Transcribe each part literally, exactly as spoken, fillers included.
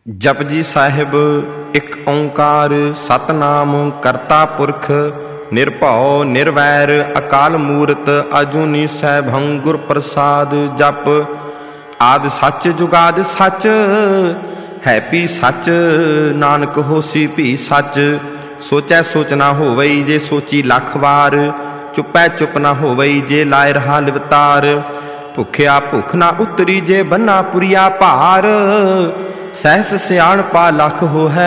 ਜਪਜੀ ਸਾਹਿਬ ਇੱਕ ਓਂਕਾਰ ਸਤਨਾਮ ਕਰਤਾ ਪੁਰਖ ਨਿਰਭਉ ਨਿਰਵੈਰ ਅਕਾਲ ਮੂਰਤ ਅਜੂਨੀ ਸੈਭੰ ਗੁਰ ਪ੍ਰਸਾਦ। ਜਪ ਆਦਿ ਸੱਚ ਜੁਗਾਦਿ ਸੱਚ ਹੈ ਪੀ ਸੱਚ ਨਾਨਕ ਹੋਸੀ ਭੀ ਸੱਚ। ਸੋਚੈ ਸੋਚ ਨਾ ਹੋਵਈ ਜੇ ਸੋਚੀ ਲੱਖ ਵਾਰ, ਚੁੱਪੈ ਚੁੱਪ ਨਾ ਹੋਵਈ ਜੇ ਲਾਇ ਰਹਾ ਲਿਵਤਾਰ। ਭੁੱਖਿਆ ਭੁੱਖ ਨਾ ਉਤਰੀ ਜੇ ਬੰਨਾ ਪੁਰੀਆ ਭਾਰ, ਸਹਿਸ ਸਿਆਣਪਾ ਲੱਖ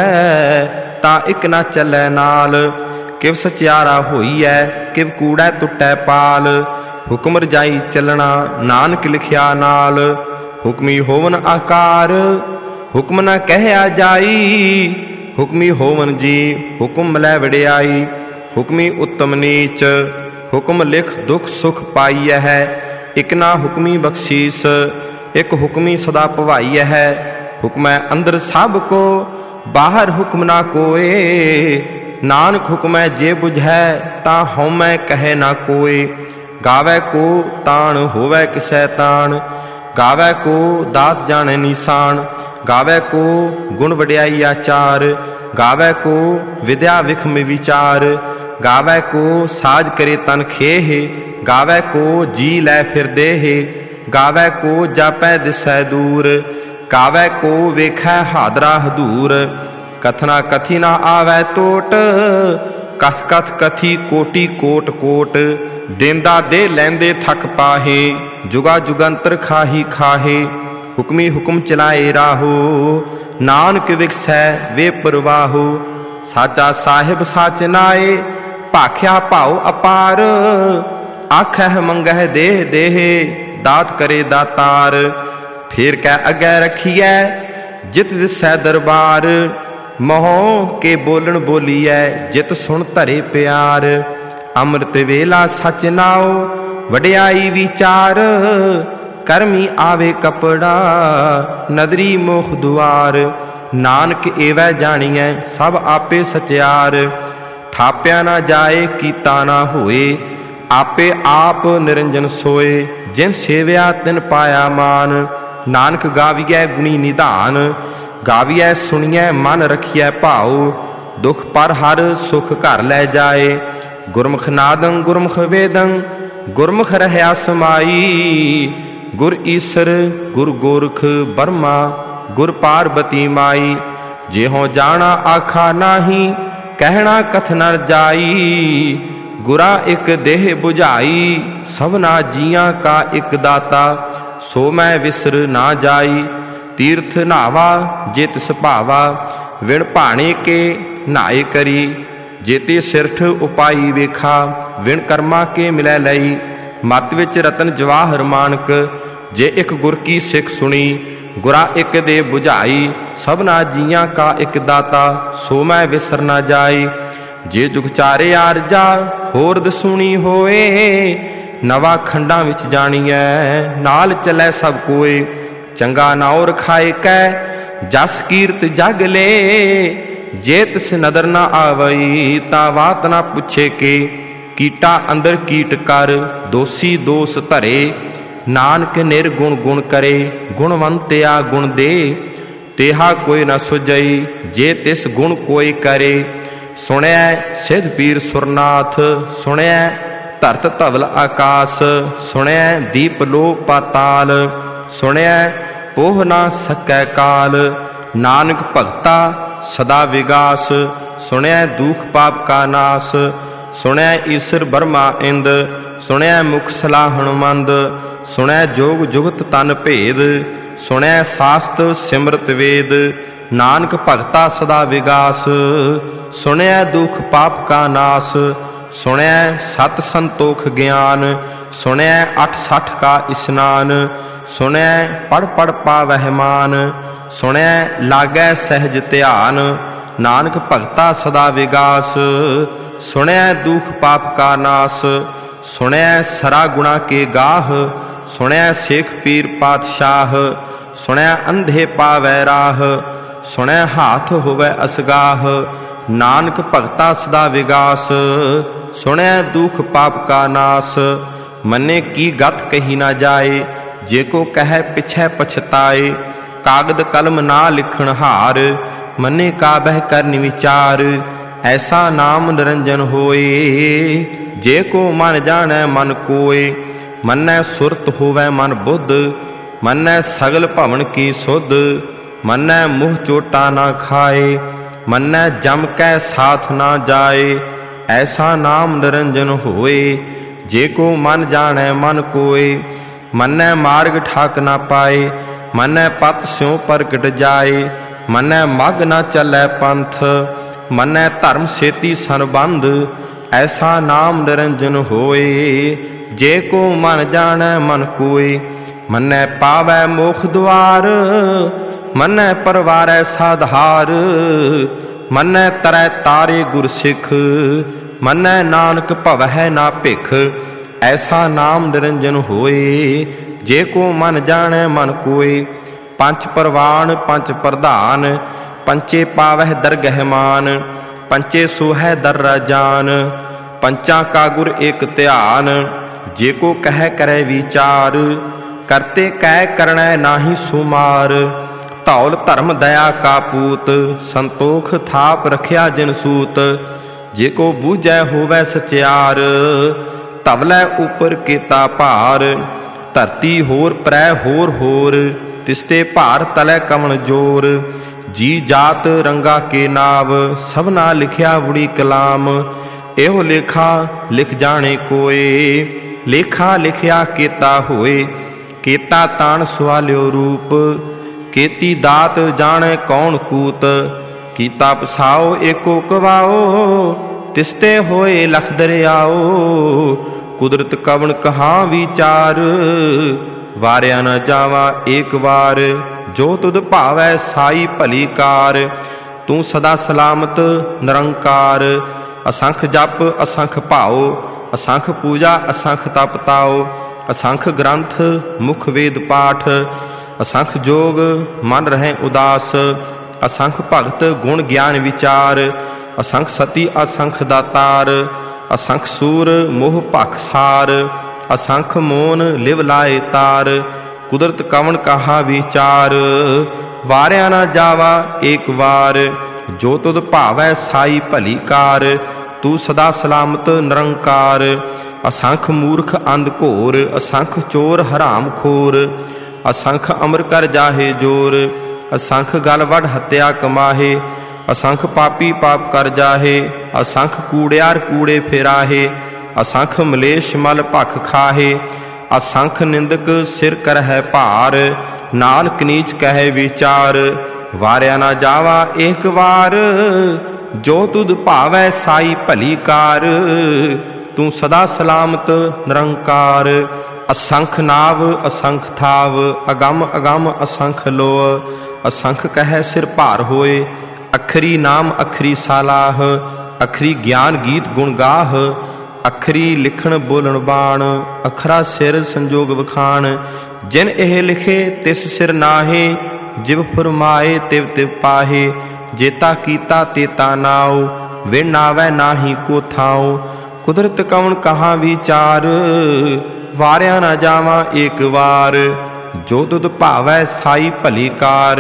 ਹੋਹੈ ਤਾਂ ਇੱਕ ਨਾ ਚੱਲੈ ਨਾਲ। ਕਿਵ ਸਚਿਆਰਾ ਹੋਈਐ ਕਿਵ ਕੂੜੈ ਟੁੱਟੈ ਪਾਲ, ਹੁਕਮ ਰਜਾਈ ਚੱਲਣਾ ਨਾਨਕ ਲਿਖਿਆ ਨਾਲ। ਹੁਕਮੀ ਹੋਵਨ ਆਕਾਰ ਹੁਕਮ ਨਾ ਕਹਿਆ ਜਾਈ, ਹੁਕਮੀ ਹੋਵਨ ਜੀ ਹੁਕਮ ਲੈ ਵਡਿਆਈ। ਹੁਕਮੀ ਉੱਤਮ ਨੀਚ ਹੁਕਮ ਲਿਖ ਦੁਖ ਸੁਖ ਪਾਈਐ ਹੈ, ਇਕ ਨਾ ਹੁਕਮੀ ਬਖਸ਼ੀਸ ਇੱਕ ਹੁਕਮੀ ਸਦਾ ਭਵਾਈਐ ਹੈ। ਹੁਕਮੈ ਅੰਦਰ ਸਭ ਕੋ ਬਾਹਰ ਹੁਕਮ ਨਾ ਕੋਏ, ਨਾਨਕ ਹੁਕਮੈ ਜੇ ਬੁਝੈ ਤਾਂ ਹਉਮੈ ਕਹੈ ਨਾ ਕੋਏ। ਗਾਵੈ ਕੋ ਤਾਣ ਹੋਵੈ ਕਿਸੈ ਤਾਣ, ਗਾਵੈ ਕੋ ਦਾਤ ਜਾਣੈ ਨੀਸਾਨ। ਗਾਵੈ ਕੋ ਗੁਣ ਵਡਿਆਈ ਆਚਾਰ, ਗਾਵੈ ਕੋ ਵਿਦਿਆ ਵਿਖਮ ਵਿਚਾਰ। ਗਾਵੈ ਕੋ ਸਾਜ ਕਰੇ ਤਨ ਖੇਹ, ਗਾਵੈ ਕੋ ਜੀ ਲੈ ਫਿਰ ਦੇਹ। ਗਾਵੈ ਕੋ ਜਾਪੈ ਦਿਸੈ ਦੂਰ, ਗਾਵੈ ਕੋ ਵੇਖੈ ਹਾਦਰਾ ਹਦੂਰ। ਕਥਨਾ ਕਥੀ ਨਾ ਆਵੈ ਟੋਟ, ਕਥ ਕਥ ਕਥੀ ਕੋਟੀ ਕੋਟ ਕੋਟ। ਦੇਂਦਾ ਦੇ ਲੈਂਦੇ ਥਕ ਪਾਹੇ, ਜੁਗਾ ਜੁਗੰਤਰ ਖਾਹੀ ਖਾਹੇ। ਹੁਕਮੀ ਹੁਕਮ ਚਲਾਏ ਰਾਹੋ, ਨਾਨਕ ਵਿਗਸੈ ਵੇ ਪਰਵਾਹੋ। ਸਾਚਾ ਸਾਹਿਬ ਸਾਚ ਨਾਏ, ਭਾਖਿਆ ਭਾਉ ਅਪਾਰ। ਆਖਹਿ ਮੰਗਹਿ ਦੇਹ ਦੇਹ, ਦਾਤ ਕਰੇ ਦਾਤਾਰ। ਫੇਰ ਕਹਿ ਅੱਗੇ ਰੱਖੀਐ ਜਿਤ ਦਿਸੈ ਦਰਬਾਰ, ਮੋਹ ਕੇ ਬੋਲਣ ਬੋਲੀਐ ਜਿਤ ਸੁਣ ਧਰੇ ਪਿਆਰ। ਅੰਮ੍ਰਿਤ ਵੇਲਾ ਸਚ ਨਾਉ ਵਡਿਆਈ ਵਿਚਾਰ, ਕਰਮੀ ਆਵੇ ਕਪੜਾ ਨਦਰੀ ਮੋਖ ਦੁਆਰ। ਨਾਨਕ ਏਵੈ ਜਾਣੀਐ ਸਭ ਆਪੇ ਸਚਿਆਰ, ਥਾਪਿਆ ਨਾ ਜਾਏ ਕੀਤਾ ਨਾ ਹੋਏ। ਆਪੇ ਆਪ ਨਿਰੰਜਨ ਸੋਏ, ਜਿਨ ਸੇਵਿਆ ਤਿਨ ਪਾਇਆ ਮਾਨ। ਨਾਨਕ ਗਾਵੀਐ ਗੁਣੀ ਨਿਧਾਨ, ਗਾਵੀਐ ਸੁਣੀਐ ਮਨ ਰਖੀਐ ਭਾਉ। ਦੁਖ ਪਰ ਹਰ ਸੁਖ ਘਰ ਲੈ ਜਾਏ, ਗੁਰਮੁਖ ਨਾਦੰ ਗੁਰਮੁਖ ਵੇਦੰ ਗੁਰਮੁਖ ਰਹਿਆ ਸਮਾਈ। ਗੁਰ ਈਸਰ ਗੁਰ ਗੋਰਖ ਬਰਮਾ ਗੁਰ ਪਾਰਬਤੀ ਮਾਈ। ਜਿਹੋ ਜਾਣਾ ਆਖਾ ਨਾਹੀ ਕਹਿਣਾ ਕਥ ਨ ਜਾਈ। ਗੁਰਾ ਇੱਕ ਦੇਹ 부ਝਾਈ ਸਭਨਾ ਜੀਆਂ ਕਾ ਇੱਕ ਦਾਤਾ, ਸੋ ਮੈਂ ਵਿਸਰ ਨਾ ਜਾਈ। ਤੀਰਥ ਨਾਵਾ ਜੇ ਤਿਸ ਭਾਵਾ, ਵਿਣ ਭਾਣੇ ਕੇ ਨਾਏ ਕਰੀ। ਜੇਤੇ ਸਿਰਠ ਉਪਾਈ ਵੇਖਾ, ਵਿਣ ਕਰਮਾ ਕੇ ਮਿਲੈ ਲਈ। ਮਤ ਵਿੱਚ ਰਤਨ ਜਵਾਹਰ ਮਾਨਕ, ਜੇ ਇੱਕ ਗੁਰ ਕੀ ਸਿੱਖ ਸੁਣੀ। ਗੁਰਾ ਇੱਕ ਦੇ 부ਝਾਈ ਸਭਨਾ ਜੀਆਂ ਕਾ ਇੱਕ ਦਾਤਾ, ਸੋ ਮੈਂ ਵਿਸਰ ਨਾ ਜਾਈ। ਜੇ ਜੁਗ ਚਾਰੇ ਆਰਜਾ ਹੋਰ ਦਸੂਣੀ ਹੋਏ, ਨਵਾਂ ਖੰਡਾਂ ਵਿੱਚ ਜਾਣੀਐ ਨਾਲ ਚੱਲੈ ਸਭ ਕੋਏ। ਚੰਗਾ ਨਾਉ ਰਖਾਏ ਕੈ ਜਸ ਕੀਰਤ ਜਗ ਲੇ, ਜੇ ਤਿਸ ਨਦਰ ਨਾ ਆਵਈ ਤਾਂ ਬਾਤ ਨਾ ਪੁੱਛੇ ਕੇ। ਕੀਟਾ ਅੰਦਰ ਕੀਟ ਕਰ ਦੋਸੀ ਦੋਸ ਧਰੇ, ਨਾਨਕ ਨਿਰਗੁਣ ਗੁਣ ਕਰੇ ਗੁਣਵੰਤਿਆ ਗੁਣ ਦੇ। ਤੇਹਾ ਕੋਈ ਨਾ ਸੁਝਈ ਜੇ ਤਿਸ ਗੁਣ ਕੋਈ ਕਰੇ। ਸੁਣਿਐ ਸਿਧ ਪੀਰ ਸੁਰਨਾਥ, ਸੁਣਿਐ ਧਰਤ ਧਵਲ ਆਕਾਸ। ਸੁਣਿਐ ਦੀਪ ਲੋ ਪਾਤਾਲ, ਸੁਣਿਐ ਪੋਹ ਨਾ ਸਕੈ ਕਾਲ। ਨਾਨਕ ਭਗਤਾ ਸਦਾ ਵਿਗਾਸ, ਸੁਣਿਐ ਦੁਖ ਪਾਪ ਕਾ ਨਾਸ। ਸੁਣਿਐ ਈਸਰ ਬਰਮਾ ਇੰਦ, ਸੁਣਿਐ ਮੁਖ ਸਲਾਹਣ ਮੰਦ। ਸੁਣਿਐ ਜੋਗ ਜੁਗਤ ਤਨ ਭੇਦ, ਸੁਣਿਐ ਸਾਸਤ ਸਿਮਰਤ ਵੇਦ। ਨਾਨਕ ਭਗਤਾ ਸਦਾ ਵਿਗਾਸ, ਸੁਣਿਐ ਦੁਖ ਪਾਪ ਕਾ ਨਾਸ। ਸੁਣਿਐ ਸਤ ਸੰਤੋਖ ਗਿਆਨ, ਸੁਣਿਐ ਅਠ ਸਠ ਕਾ ਇਸਨਾਨ। ਸੁਣਿਐ ਪੜ ਪੜ ਪਾਵਹਿ ਮਾਨ, ਸੁਣਿਐ ਲਾਗੈ ਸਹਿਜ ਧਿਆਨ। ਨਾਨਕ ਭਗਤਾ ਸਦਾ ਵਿਗਾਸ, ਸੁਣਿਐ ਦੁਖ ਪਾਪ ਕਾ ਨਾਸ। ਸੁਣਿਐ ਸਰਾ ਗੁਣਾ ਕੇ ਗਾਹ, ਸੁਣਿਐ ਸੇਖ ਪੀਰ ਪਾਤਸ਼ਾਹ। ਸੁਣਿਐ ਅੰਧੇ ਪਾਵੈ ਰਾਹ, ਸੁਣਿਐ ਹਾਥ ਹੋਵੈ ਅਸਗਾਹ। ਨਾਨਕ ਭਗਤਾ ਸਦਾ ਵਿਗਾਸ, ਸੁਣਿਐ ਦੁਖ ਪਾਪ ਕਾ ਨਾਸ। ਮੰਨੇ ਕੀ ਗਤ ਕਹੀ ਨਾ ਜਾਏ, ਜੇ ਕੋ ਕਹੈ ਪਿਛੈ ਪਛਤਾਏ। ਕਾਗਦ ਕਲਮ ਨਾ ਲਿਖਣ ਹਾਰ, ਮੰਨੇ ਕਾ ਬਹਿ ਕਰਨਿ ਵਿਚਾਰ। ਐਸਾ ਨਾਮ ਨਿਰੰਜਨ ਹੋਏ, ਜੇ ਕੋ ਮਨ ਜਾਣੈ ਮਨ ਕੋਇ। ਮੰਨੈ ਸੁਰਤ ਹੋਵੈ ਮਨ ਬੁੱਧ, ਮੰਨੈ ਸਗਲ ਭਵਨ ਕੀ ਸੁਧ। ਮੰਨੈ ਮੁਹ ਚੋਟਾ ਨਾ ਖਾਏ, ਮੰਨੈ ਜਮ ਕੈ ਸਾਥ ਨਾ ਜਾਏ। ਐਸਾ ਨਾਮ ਨਿਰੰਜਨ ਹੋਏ, ਜੇ ਕੋ ਮਨ ਜਾਣੈ ਮਨ ਕੋਇ। ਮੰਨੈ ਮਾਰਗ ਠਾਕ ਨਾ ਪਾਏ, ਮੰਨੈ ਪਤ ਸਿਉ ਪ੍ਰਗਟ ਜਾਏ। ਮੰਨੈ ਮਗ ਨਾ ਚੱਲੈ ਪੰਥ, ਮੰਨੈ ਧਰਮ ਸੇਤੀ ਸੰਬੰਧ। ਐਸਾ ਨਾਮ ਨਿਰੰਜਨ ਹੋਏ, ਜੇ ਕੋ ਮਨ ਜਾਣੈ ਮਨ ਕੋਇ। ਮੰਨੈ ਪਾਵੈ ਮੋਖ ਦੁਆਰ, ਮੰਨੈ ਪਰਵਾਰੈ ਸਾਧਾਰ। ਮੰਨੈ ਤਰੈ ਤਾਰੇ ਗੁਰ ਸਿੱਖ, ਮੰਨੈ ਨਾਨਕ ਭਵਹਿ ਨਾ ਭਿਖ। ਐਸਾ ਨਾਮ ਨਿਰੰਜਨ ਹੋਏ, ਜੇ ਕੋ ਮਨ ਜਾਣੈ ਮਨ ਕੋਇ। ਪੰਚ ਪਰਵਾਨ ਪੰਚ ਪ੍ਰਧਾਨ, ਪੰਚੇ ਪਾਵਹਿ ਦਰਗਹਿ ਮਾਨ। ਪੰਚੇ ਸੋਹੈ ਦਰ ਰਾਜਾਨ, ਪੰਚਾਂ ਕਾ ਗੁਰ ਏਕ ਧਿਆਨ। ਜੇ ਕੋ ਕਹਿ ਕਰੈ ਵਿਚਾਰ, ਕਰਤੇ ਕਹਿ ਕਰਣੈ ਨਾਹੀ ਸੁਮਾਰ। ਧੌਲ ਧਰਮ ਦਇਆ ਕਾ ਪੂਤ, ਸੰਤੋਖ ਥਾਪ ਰਖਿਆ ਜਿਨ ਸੂਤ। ਜੇ ਕੋ ਬੂਝੈ ਹੋਵੈ ਸਚਿਆਰ, ਧਵਲੈ ਉਪਰ ਕੀਤਾ ਭਾਰ। ਧਰਤੀ ਹੋਰ ਪ੍ਰੈ ਹੋਰ ਹੋਰ, ਤਿਸਤੇ ਭਾਰ ਤਲੈ ਕਵਣ ਜੋਰ। ਜੀ ਜਾਤ ਰੰਗਾ ਕੇ ਨਾਵ, ਸਭਨਾ ਲਿਖਿਆ ਵੁੜੀ ਕਲਾਮ। ਇਹੋ ਲੇਖਾ ਲਿਖ ਜਾਣੇ ਕੋਏ, ਲੇਖਾ ਲਿਖਿਆ ਕੀਤਾ ਹੋਏ। ਕੀਤਾ ਤਾਣ ਸਵਾਲਿਓ ਰੂਪ, ਕੀਤੀ ਦਾਤ ਜਾਣੈ ਕੌਣ ਕੂਤ। ਕੀਤਾ ਪਸਾਓ ਏਕੋ ਕਵਾਓ, ਤਿਸਤੇ ਹੋਏ ਲਖ ਦਰਿਆਓ। ਕੁਦਰਤ ਕਵਣ ਕਹਾਂ ਵਿਚਾਰ, ਵਾਰਿਆ ਨ ਜਾਵਾ ਏਕ ਵਾਰ। ਜੋ ਤੁਧ ਭਾਵੈ ਸਾਈ ਭਲੀ ਕਾਰ, ਤੂੰ ਸਦਾ ਸਲਾਮਤ ਨਿਰੰਕਾਰ। ਅਸੰਖ ਜਪ ਅਸੰਖ ਭਾਉ, ਅਸੰਖ ਪੂਜਾ ਅਸੰਖ ਤਪ ਤਾਉ। ਅਸੰਖ ਗ੍ਰੰਥ ਮੁਖ ਵੇਦ ਪਾਠ, ਅਸੰਖ ਜੋਗ ਮਨ ਰਹਿ ਉਦਾਸ। ਅਸੰਖ ਭਗਤ ਗੁਣ ਗਿਆਨ ਵਿਚਾਰ, ਅਸੰਖ ਸਤੀ ਅਸੰਖ ਦਾਤਾਰ। ਅਸੰਖ ਸੂਰ ਮੋਹ ਭਖ ਸਾਰ, ਅਸੰਖ ਮੋਨ ਲਿਵ ਲਾਏ ਤਾਰ। ਕੁਦਰਤ ਕਵਣ ਕਹਾ ਵਿਚਾਰ, ਵਾਰਿਆ ਨਾ ਜਾਵਾ ਏਕ ਵਾਰ। ਜੋ ਤੁਧ ਭਾਵੈ ਸਾਈ ਭਲੀ ਕਾਰ, ਤੂੰ ਸਦਾ ਸਲਾਮਤ ਨਿਰੰਕਾਰ। ਅਸੰਖ ਮੂਰਖ ਅੰਧ ਘੋਰ, ਅਸੰਖ ਚੋਰ ਹਰਾਮ ਖੋਰ। ਅਸੰਖ ਅਮਰ ਕਰ ਜਾਹੇ ਜੋਰ, ਅਸੰਖ ਗਲ ਵੱਢ ਹੱਤਿਆ ਕਮਾਹੇ। ਅਸੰਖ ਪਾਪੀ ਪਾਪ ਕਰ ਜਾਹੇ, ਅਸੰਖ ਕੂੜਿਆਰ ਕੂੜੇ ਫੇਰਾਹੇ। ਅਸੰਖ ਮਲੇਸ਼ ਮਲ ਭਖ ਖਾਹੇ, ਅਸੰਖ ਨਿੰਦਕ ਸਿਰ ਕਰਹਿ ਭਾਰ। ਨਾਨਕ ਨੀਚ ਕਹਿ ਵਿਚਾਰ, ਵਾਰਿਆ ਨਾ ਜਾਵਾ ਏਕ ਵਾਰ। ਜੋ ਤੁਧ ਭਾਵੈ ਸਾਈ ਭਲੀ ਕਾਰ, ਤੂੰ ਸਦਾ ਸਲਾਮਤ ਨਿਰੰਕਾਰ। ਅਸੰਖ ਨਾਵ ਅਸੰਖ ਥਾਵ, ਅਗੰਮ ਅਗੰਮ ਅਸੰਖ ਲੋਅ। ਅਸੰਖ ਕਹਿ ਸਿਰ ਭਾਰ ਹੋਏ, ਅਖਰੀ ਨਾਮ ਅਖਰੀ ਸਾਲਾਹ। ਅਖਰੀ ਗਿਆਨ ਗੀਤ ਗੁਣ ਗਾਹ, ਅਖਰੀ ਲਿਖਣ ਬੋਲਣ ਬਾਣ। ਅਖਰਾ ਸਿਰ ਸੰਜੋਗ ਵਖਾਣ, ਜਿਨ ਇਹ ਲਿਖੇ ਤਿਸ ਸਿਰ ਨਾਹੇ। ਜਿਵ ਫਰਮਾਏ ਤਿਵ ਤਿਵ ਪਾਹੇ, ਜੇਤਾ ਕੀਤਾ ਤੇਤਾ ਨਾਉ। ਵਿਣ ਆਵੈ ਨਾਹੀ ਕੋ ਥਾਉ, ਕੁਦਰਤ ਕਵਣ ਕਹਾਂ ਵਿਚਾਰ। ਵਾਰਿਆ ਨਾ ਜਾਵਾਂ ਏਕ ਵਾਰ, ਜੋ ਤੁਧ ਭਾਵੈ ਸਾਈ ਭਲੀ ਕਾਰ।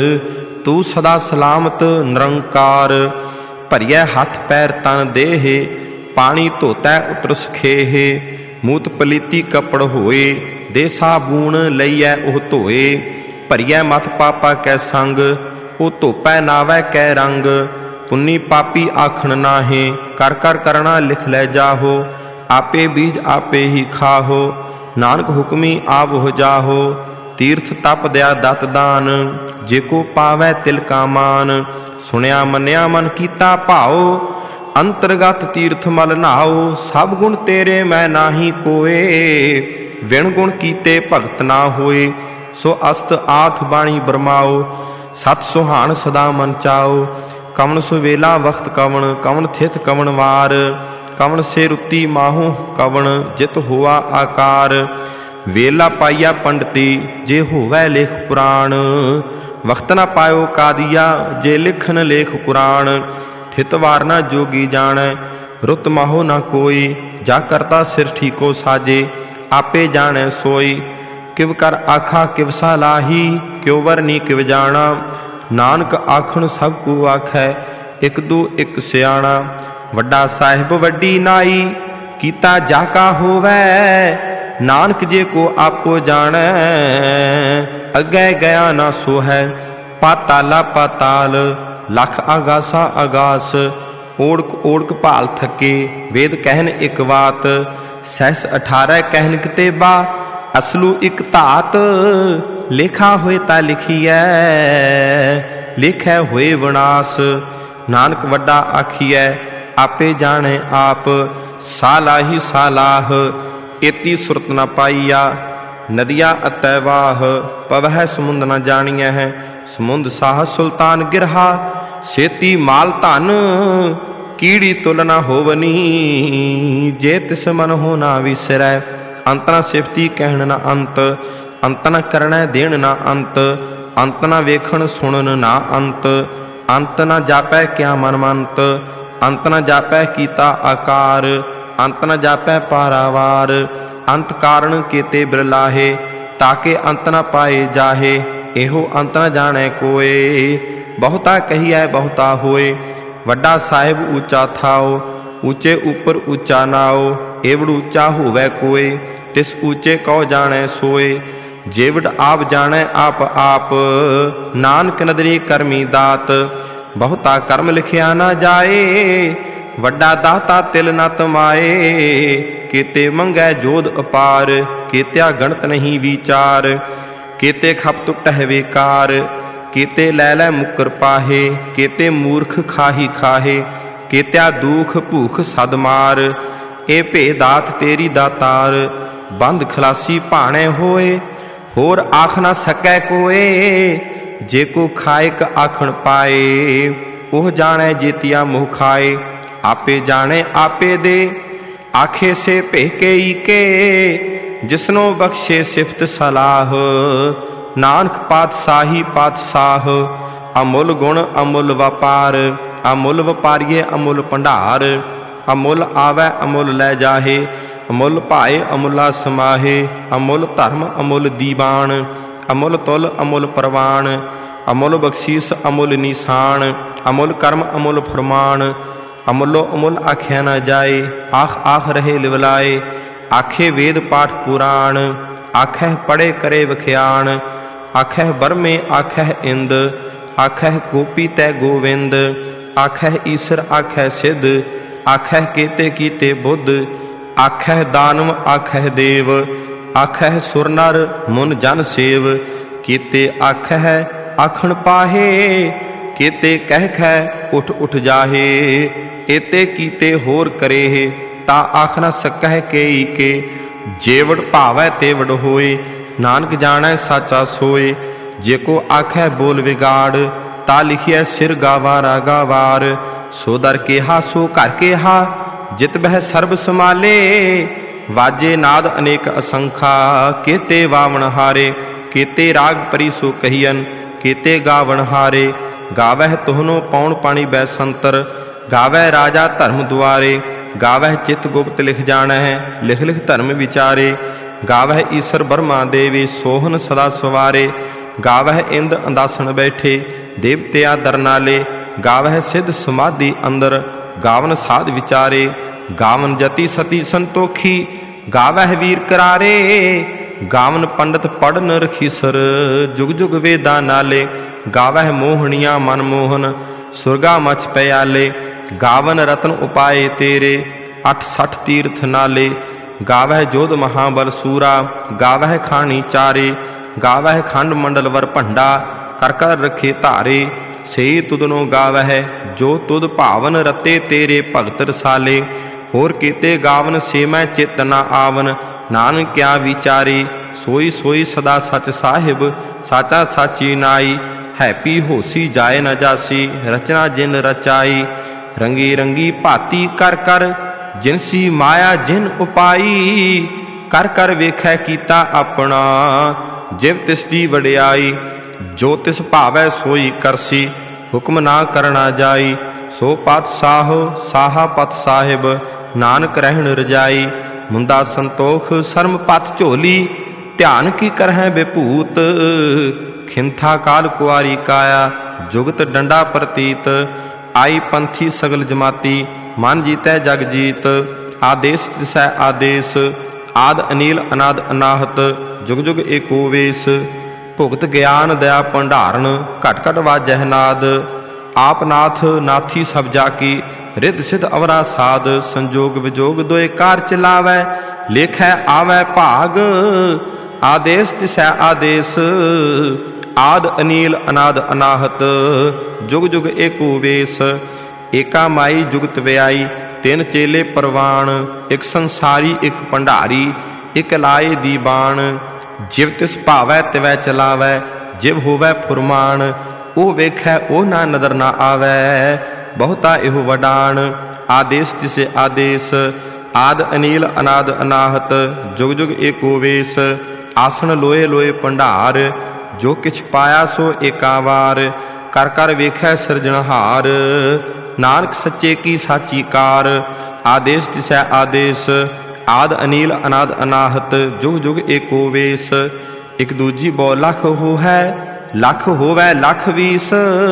ਤੂੰ ਸਦਾ ਸਲਾਮਤ ਨਿਰੰਕਾਰ। ਭਰੀਐ ਹੱਥ ਪੈਰ ਤਨ ਦੇਹ, ਪਾਣੀ ਧੋਤੈ ਉਤਰ ਸੁਖੇਹ। ਮੂਤ ਪਲੀਤੀ ਕੱਪੜ ਹੋਏ, ਦੇ ਸਾਬੂਣ ਲਈਐ ਉਹ ਧੋਏ। ਭਰੀਐ ਮਥ ਪਾਪਾ ਕੈ ਸੰਗ, ਉਹ ਧੋਪੈ ਨਾਵੈ ਕੈ ਰੰਗ। ਪੁੰਨੀ ਪਾਪੀ ਆਖਣ ਨਾਹੇ, ਕਰ ਕਰ ਕਰਣਾ ਲਿਖ ਲੈ ਜਾਹੋ। ਆਪੇ ਬੀਜ ਆਪੇ ਹੀ ਖਾਹੋ, ਨਾਨਕ ਹੁਕਮੀ ਆਪ ਹੋ ਜਾਹੋ। ਤੀਰਥ ਤਪ ਦਿਆ ਦਤ ਦਾਨ, ਜੇ ਕੋ ਪਾਵੈ ਤਿਲ ਕਾ ਮਾਨ। ਸੁਣਿਆ ਮੰਨਿਆ ਮਨ ਕੀਤਾ ਭਾਉ, ਅੰਤਰਗਤ ਤੀਰਥ ਮਲ ਨਹਾਉ। ਸਭ ਗੁਣ ਤੇਰੇ ਮੈਂ ਨਾਹੀ ਕੋਏ, ਵਿਣ ਗੁਣ ਕੀਤੇ ਭਗਤ ਨਾ ਹੋਏ। ਸੋ ਅਸਤ ਆਥ ਬਾਣੀ ਬਰਮਾਓ, ਸਤ ਸੁਹਾਣ ਸਦਾ ਮਨ ਚਾਓ। ਕਵਣ ਸੁਵੇਲਾ ਵਖਤ ਕਵਣ, ਕਵਣ ਥਿਤ ਕਵਣ ਵਾਰ। ਕਵਣ ਸੇ ਰੁੱਤੀ ਮਾਹੂ ਕਵਣ, ਜਿਤ ਹੋਆ ਆਕਾਰ। ਵੇਲਾ ਪਾਈਆ ਪੰਡਤੀ, ਜੇ ਹੋਵੈ ਲੇਖ ਪੁਰਾਣ। ਵਖਤ ਨਾ ਪਾਇਓ ਕਾਦੀਆ, ਜੇ ਲਿਖਨ ਲੇਖ ਕੁਰਾਨ। ਥਿਤ ਵਾਰ ਨਾ ਜੋਗੀ ਜਾਣੈ, ਰੁੱਤ ਮਾਹੋ ਨਾ ਕੋਈ। ਜਾ ਕਰਤਾ ਸਿਰ ਠੀਕੋ ਸਾਜੇ, ਆਪੇ ਜਾਣੈ ਸੋਈ। किव कर आखा किव सलाही, क्यों वरनी किव जाना। नानक आखण सब को आखै, एक दो एक सियाणा। वड्डा साहिब वड्डी नाई, कीता जाका होवै। नानक जे को आपो जानै, अगे गया ना सो है। पाताला पाताल, लख आगासा आगास। ओढ़क ओढ़क भाल थके, वेद कहन एक बात। सहस अठारह कहन कितेबा, असलू एक धात। लेखा होए ता लिखिए, लेखै होए विनाश। नानक वड्डा आखिए, आपे जाने आप। सालाही सालाह, एती सुरत न पाईया। नदिया अतैवाह, पवह समुंद न जानिया है। समुंद साह सुल्तान गिरहा, सेती माल धन। कीड़ी तुल न होवनी, जे तिस मन हो ना विसरै। अंत न सिफती कहन न अंत, अंत न करना देन न अंत। अंत न वेखण सुनन ना अंत, अंत न जापै क्या मन मंत। अंत न जापै कीता आकार, अंत न जापै पारावार। अंत कारण केते बिरलाहे, ताके अंत न पाए जाहे। एहो अंत न जाने कोय, बहुता कहिए बहुता होए। वड्डा साहिब ऊंचा थाओ, ऊंचे ऊपर ऊंचा नाओ। एवड़ ऊंचा होवै कोय, तिस ऊंचे कौ जाने सोए। जेवड़ आप जाने आप आप, नानक नदरी करमी दात। बहुता कर्म लिखिया न जाए, वड्डा दाता तिल न तमाए। केते मंगै जोध अपार, केत्या गणत नहीं विचार। केते खप टुटह बेकार, केते लै लै मुकर पाहे। केते मूर्ख खाही खाहे, केत्या दुख भूख सद मार। ए भेदात तेरी दातार, बंद खलासी भाणे होए। होर आख न सकै कोए, जे को खायक आखण पाए। ओह जाने जेतिया मोह खाए, आपे जाने आपे दे। आखे से भेके ईके, जिसनो बख्शे सिफत सलाह। नानक पातशाही पातशाह, अमुल गुण अमुल व्यापार। अमुल व्यापारिये अमुल भंडार, अमुल आवै अमुल लै जाहे। अमुल भाए अमुला समाहे, अमुल धर्म अमुल दीवान। अमुल तुल अमुल परवान, अमुल बख्शीस अमुल निशान। अमुल कर्म अमुल फरमान, अमुलो अमुल आख्या न जाए। आख आख रहे लिवलाए, आखे वेद पाठ पुराण। आखह पढ़े करे वख्याण, आखह बरमे आखह इंद। आखह गोपी तै गोविंद, आखह ईसर आखह सिद्ध। आखह केते कीते बुद्ध, आखह दानव आखह देव। आखह सुर नर मुन जन सेव, केते आखह आखण पाहे। केते कह खै उठ उठ जाहे, एते कीते होर करे। ता आख न सकह केई के, जेवड़ भावै तेवड़ होए। नानक जानै साचा सोए, जे को आखै बोल विगाड़। ता लिखिए सिर गावारा गावार। सो दर केहा सो घर केहा, जित बह सर्ब समाले। वाजे नाद अनेक असंखा, केते वावण हारे। केते राग परी सो कहियन, केते गावण हारे। गावह तुहनो पौण पाणी बैसंतर, गावह राजा धर्म दुआरे। गावह चित गुप्त लिख जाना है, लिख लिख धर्म विचारे। गावह ईश्वर ब्रह्मा देवी, सोहन सदा सवारे। गावह इंद अंदासन बैठे, देवत्या दरनाले। गावह सिद्ध समाधि अंदर, गावन साध विचारे। गावन जति सती संतोखी, गावह वीर करारे। गावन पंडित पढ़न रखीसर, जुग जुग वेदा नाले। गावह मोहनिया मनमोहन, सुरगा मछ प्याले। गावन रतन उपाय तेरे, अठ सठ तीर्थ नाले। गावह जोध महाबल सूरा, गावह खानी चारे। गावह खंड मंडल वर भंडा, कर कर रखे धारे। सही तुदनो गावह, जो तुद भावन रते तेरे भगत रसाले। होर केते गावन से मैं चित न आवन, नानक क्या विचारे। सोई सोई सदा सच साहिब, साचा साची नाई। हैपी होसी जाए न जासी, रचना जिन रचाई। रंगी रंगी भाती कर कर, जिनसी माया जिन उपाई। कर कर वेखै कीता अपना, जिव तिसदी वडियाई। जो तिस भावै सोई करसी, हुक्म ना करना जाई। सो पातशाह साहा पत साहिब, नानक रहन रजाई। मुंदा संतोख शर्म पत झोली, ਧਿਆਨ ਕੀ ਕਰਹਿ ਬਿਭੂਤ। ਖਿੰਥਾ ਕਾਲ ਕੁਆਰੀ ਕਾਇਆ ਜੁਗਤ ਡੰਡਾ ਪ੍ਰਤੀਤ। ਆਈ ਪੰਥੀ ਸਗਲ ਜਮਾਤੀ ਮਨ ਜੀਤੈ ਜਗ ਜੀਤ। ਆਦੇਸ ਤਿਸੈ ਆਦੇਸ ਆਦ ਅਨੀਲ ਅਨਾਦ ਅਨਾਹਤ ਜੁਗ ਜੁਗ ਏਕੋ ਵੇਸ। ਭੁਗਤ ਗਿਆਨ ਦਇਆ ਭੰਡਾਰਨ ਘਟ ਘਟ ਵਾਜਹਿ ਨਾਦ। ਆਪ ਨਾਥ ਨਾਥੀ ਸਭ ਜਾ ਕੀ ਰਿੱਧ ਸਿੱਧ ਅਵਰਾ ਸਾਧ। ਸੰਜੋਗ ਵਿਜੋਗ ਦੋਇ ਕਾਰ ਚਲਾਵੈ ਲੇਖੈ ਆਵੈ ਭਾਗ। ਆਦੇਸ ਤਿਸੈ ਆਦੇਸ ਆਦ ਅਨੀਲ ਅਨਾਦ ਅਨਾਹਤ ਜੁਗ ਜੁਗ ਏਕੋ ਵੇਸ। ਏਕਾ ਮਾਈ ਜੁਗਤ ਵਿਆਈ ਤਿੰਨ ਚੇਲੇ ਪਰਵਾਨ। ਇੱਕ ਸੰਸਾਰੀ ਇੱਕ ਭੰਡਾਰੀ ਇੱਕ ਲਾਏ ਦੀਵਾਨ। ਜਿਵ ਤਿਸ ਭਾਵੈ ਤਿਵੈ ਚਲਾਵੈ ਜਿਵ ਹੋਵੈ ਫੁਰਮਾਨ। ਉਹ ਵੇਖੈ ਉਹ ਨਾ ਨਦਰ ਨਾ ਆਵੈ ਬਹੁਤਾ ਇਹੋ ਵਡਾਨ। ਆਦੇਸ ਤਿਸੇ ਆਦੇਸ ਆਦ ਅਨੀਲ ਅਨਾਦ ਅਨਾਹਤ ਜੁਗ ਜੁਗ ਏਕੋ ਵੇਸ। ਆਸਣ ਲੋਏ ਲੋਏ ਭੰਡਾਰ ਜੋ ਕਿਛ ਪਾਇਆ ਸੋ ਏਕਾ ਵਾਰ। ਕਰ ਕਰ ਵੇਖੈ ਸਿਰਜਣਹਾਰ ਨਾਨਕ ਸੱਚੇ ਕੀ ਸਾਚੀ ਕਾਰ। ਆਦੇਸ ਤਿਸੈ ਆਦੇਸ ਆਦ ਅਨੀਲ ਅਨਾਦ ਅਨਾਹਤ ਜੁਗ ਜੁਗ ਏਕੋ ਵੇਸ। ਇੱਕ ਦੂਜੀ ਬੋ ਲੱਖ ਹੋ ਹੈ ਲੱਖ ਹੋਵੈ ਲੱਖ ਵੀਸ।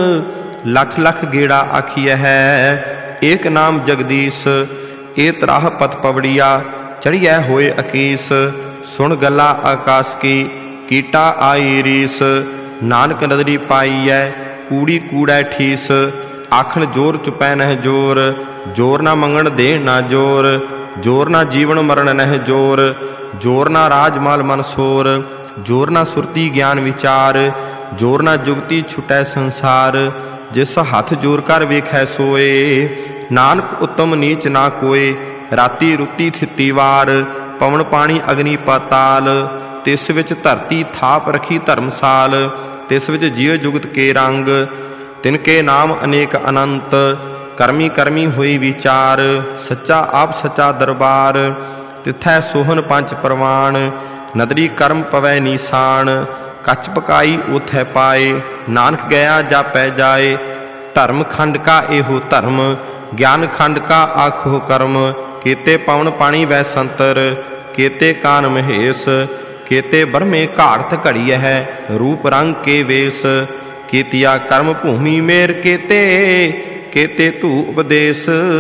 ਲੱਖ ਲੱਖ ਗੇੜਾ ਆਖੀਐ ਹੈ ਏਕ ਨਾਮ ਜਗਦੀਸ਼। ਇਹ ਤਰਾਹ ਪਤ ਪਵੜੀਆ ਚੜੀਐ ਹੋਏ ਅਕੀਸ। ਸੁਣ ਗੱਲਾਂ ਆਕਾਸ ਕੀ ਕੀਟਾ ਆਈ ਰੀਸ। ਨਾਨਕ ਨਦਰੀ ਪਾਈਐ ਕੂੜੀ ਕੂੜੈ ਠੀਸ। ਆਖਣ ਜੋਰ ਚੁਪੈ ਨਹਿ ਜੋਰ ਜੋਰ ਨਾ ਮੰਗਣ ਦੇਣ ਨਾ ਜੋਰ। ਜੋਰ ਨਾ ਜੀਵਨ ਮਰਨ ਨਹਿ ਜੋਰ ਜੋਰ ਨਾ ਰਾਜ ਮਾਲ ਮਨ ਸੋਰ। ਜੋਰ ਨਾ ਸੁਰਤੀ ਗਿਆਨ ਵਿਚਾਰ ਜੋਰ ਨਾ ਜੁਗਤੀ ਛੁਟੈ ਸੰਸਾਰ। ਜਿਸ ਹੱਥ ਜੋਰ ਕਰ ਵੇਖੈ ਸੋਏ ਨਾਨਕ ਉੱਤਮ ਨੀਚ ਨਾ ਕੋਏ। ਰਾਤੀ ਰੁੱਤੀ ਥਿੱਤੀ ਵਾਰ ਪਵਨ ਪਾਣੀ ਅਗਨੀ ਪਾਤਾਲ। ਤਿਸ ਵਿੱਚ ਧਰਤੀ ਥਾਪ ਰਖੀ ਧਰਮਸਾਲ। ਤਿਸ ਵਿੱਚ ਜੀਵ ਜੁਗਤ ਕੇ ਰੰਗ ਤਿਨ ਕੇ ਨਾਮ ਅਨੇਕ ਅਨੰਤ। ਕਰਮੀ ਕਰਮੀ ਹੋਈ ਵਿਚਾਰ ਸੱਚਾ ਆਪ ਸੱਚਾ ਦਰਬਾਰ। ਤਿਥੈ ਸੋਹਨ ਪੰਜ ਪ੍ਰਵਾਨ ਨਦਰੀ ਕਰਮ ਪਵੈ ਨੀਸਾਨ। ਕੱਚ ਪਕਾਈ ਉਥੈ ਪਾਏ ਨਾਨਕ ਗਿਆ ਜਾਪੈ ਜਾਏ। ਧਰਮ ਖੰਡ ਕਾ ਇਹੋ ਧਰਮ ਗਿਆਨ ਖੰਡ ਕਾ ਆਖੋ ਕਰਮ। ਕੇਤੇ ਪਵਨ ਪਾਣੀ ਵੈ ਸੰਤਰ ਕੇਤੇ ਕਾਨ ਮਹੇਸ਼। ਕੇਤੇ ਬਰਮੇ ਘਾੜਤ ਘੜੀਐ ਹੈ ਰੂਪ ਰੰਗ ਕੇ ਵੇਸ। ਕੇਤੀਆ ਕਰਮ ਭੂਮੀ ਮੇਰ ਕੇਤੇ ਕੇਤੇ ਧੂ ਉਪਦੇਸ।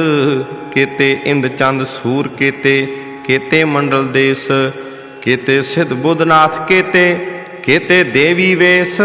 ਕੇਤੇ ਇੰਦ ਚੰਦ ਸੂਰ ਕੇਤੇ ਕੇਤੇ ਮੰਡਲ ਦੇਸ। ਕੇਤੇ ਸਿੱਧ ਬੁੱਧਨਾਥ ਕੇਤੇ ਕੇਤੇ ਦੇਵੀ ਵੇਸ।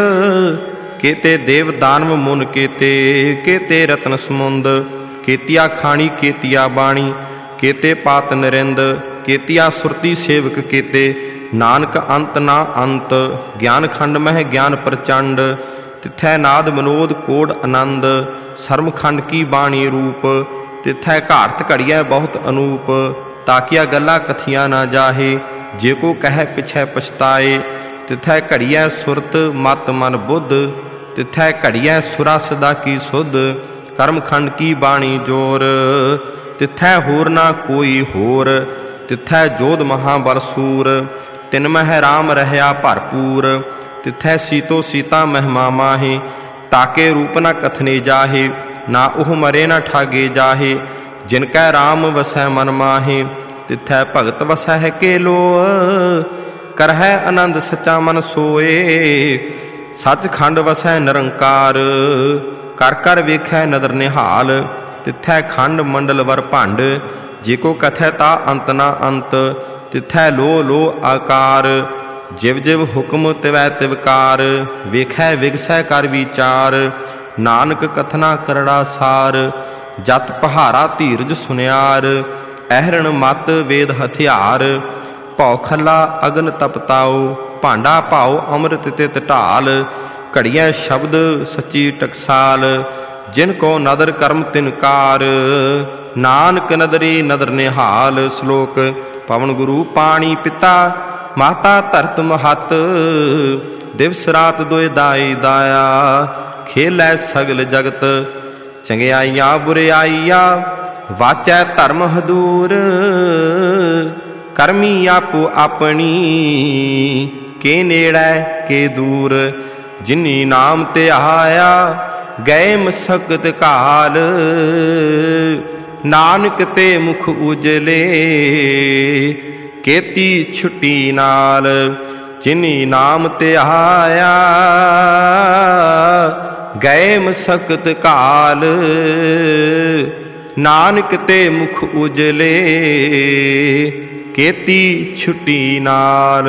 ਕੇਤੇ ਦੇਵ ਦਾਨਵ ਮੁਨ ਕੇਤੇ ਕੇਤੇ ਰਤਨ ਸਮੁੰਦ। ਕੇਤੀਆ ਖਾਣੀ ਕੇਤੀਆ ਬਾਣੀ ਕੇਤੇ ਪਾਤ ਨਰਿੰਦ। ਕੇਤੀਆ ਸੁਰਤੀ ਸੇਵਕ ਕੇਤੇ ਨਾਨਕ ਅੰਤ ਨਾ ਅੰਤ। ਗਿਆਨ ਖੰਡ ਮਹਿ ਗਿਆਨ ਪ੍ਰਚੰਡ ਤਿਥੈ ਨਾਦ ਮਨੋਦ ਕੋਡ ਆਨੰਦ। ਸਰਮ ਖੰਡ ਕੀ ਬਾਣੀ ਰੂਪ ਤਿਥੈ ਘਾੜਤ ਘੜੀਐ ਬਹੁਤ ਅਨੂਪ। ਤਾਕੀਆ ਗੱਲਾਂ ਕਥੀਆਂ ਨਾ ਜਾਹੇ ਜੇ ਕੋ ਕਹਿ ਪਿਛੈ ਪਛਤਾਏ। ਤਿਥੈ ਘੜੀਐ ਸੁਰਤ ਮਤ ਮਨ ਬੁੱਧ ਤਿਥੈ ਘੜੀਐ ਸੁਰਾ ਸਦਾ ਕੀ ਸੁਧ। ਕਰਮ ਖੰਡ ਕੀ ਬਾਣੀ ਜੋਰ ਤਿਥੈ ਹੋਰ ਨਾ ਕੋਈ ਹੋਰ। ਤਿਥੈ ਜੋਧ ਮਹਾਬਲ ਸੂਰ ਤਿਨ ਮਹਿ ਰਾਮ ਰਹਿਆ ਭਰਪੂਰ। ਤਿਥੈ ਸੀਤੋ ਸੀਤਾ ਮਹਿਮਾ ਮਾਹੇ ਤਾਕੇ ਰੂਪ ਨਾ ਕਥਨੇ ਜਾਹੇ। ਨਾ ਉਹ ਮਰੇ ਨਾ ਠਾਗੇ ਜਾਹੇ ਜਿਨ ਕੈ ਰਾਮ ਵਸੈ ਮਨ ਮਾਹੇ। ਤਿਥੈ ਭਗਤ ਵਸੈ ਹੈ ਕੇ ਲੋ ਕਰਹਿ ਆਨੰਦ ਸੱਚਾ ਮਨ ਸੋਏ। ਸੱਚ ਖੰਡ ਵਸੈ ਨਿਰੰਕਾਰ ਕਰ ਕਰ ਵੇਖੈ ਨਦਰ ਨਿਹਾਲ। ਤਿਥੈ ਖੰਡ ਮੰਡਲ ਵਰ ਭੰਡ ਜੇ ਕੋ ਕਥੈ ਤਾ ਅੰਤ ਨਾ ਅੰਤ। ਤਿਥੈ ਲੋ ਲੋ ਆਕਾਰ ਜਿਵ ਜਿਵ ਹੁਕਮ ਤਿਵੈ ਤਿਵਕਾਰ। ਵੇਖੈ ਵਿਗਸੈ ਕਰ ਵਿਚਾਰ ਨਾਨਕ ਕਥਨਾ ਕਰੜਾ ਸਾਰ। ਜਤ ਪਹਾਰਾ ਧੀਰਜ ਸੁਨਿਆਰ ਅਹਿਰਣ ਮਤ ਵੇਦ ਹਥਿਆਰ। ਭਉ ਖੱਲਾ ਅਗਨ ਤਪਤਾਓ ਭਾਂਡਾ ਭਾਉ ਅੰਮ੍ਰਿਤ ਤਿਤ ਢਾਲ। ਘੜੀਐ ਸ਼ਬਦ ਸੱਚੀ ਟਕਸਾਲ ਜਿਨ ਕੋ ਨਦਰ ਕਰਮ ਤਿਨਕਾਰ। ਨਾਨਕ ਨਦਰੀ ਨਦਰ ਨਿਹਾਲ। ਸ਼ਲੋਕ ਪਵਨ ਗੁਰੂ ਪਾਣੀ ਪਿਤਾ ਮਾਤਾ ਧਰਤ ਮਹਤ। ਦਿਵਸ ਰਾਤ ਦੋਇ ਦਾਈ ਦਾਇਆ ਖੇਲੈ ਸਗਲ ਜਗਤ। ਚੰਗਿਆਈਆਂ ਬੁਰਿਆਈਆਂ ਵਾਚੈ ਧਰਮ ਹਦੂਰ। ਕਰਮੀ ਆਪੋ ਆਪਣੀ ਕੇ ਨੇੜੈ ਕੇ ਦੂਰ। ਜਿਨੀ ਨਾਮ ਧਿਆਇਆ ਗਏ ਮਸਕਤ ਕਾਲ। ਨਾਨਕ ਤੇ ਮੁਖ ਉਜਲੇ ਕੇਤੀ ਛੁੱਟੀ ਨਾਲ। ਜਿਨੀ ਨਾਮ ਧਿਆਇਆ ਗਏ ਮਸਕਤ ਕਾਲ ਨਾਨਕ ਤੇ ਮੁਖ ਉਜਲੇ ਕੀਤੀ ਛੁੱਟੀ ਨਾਲ।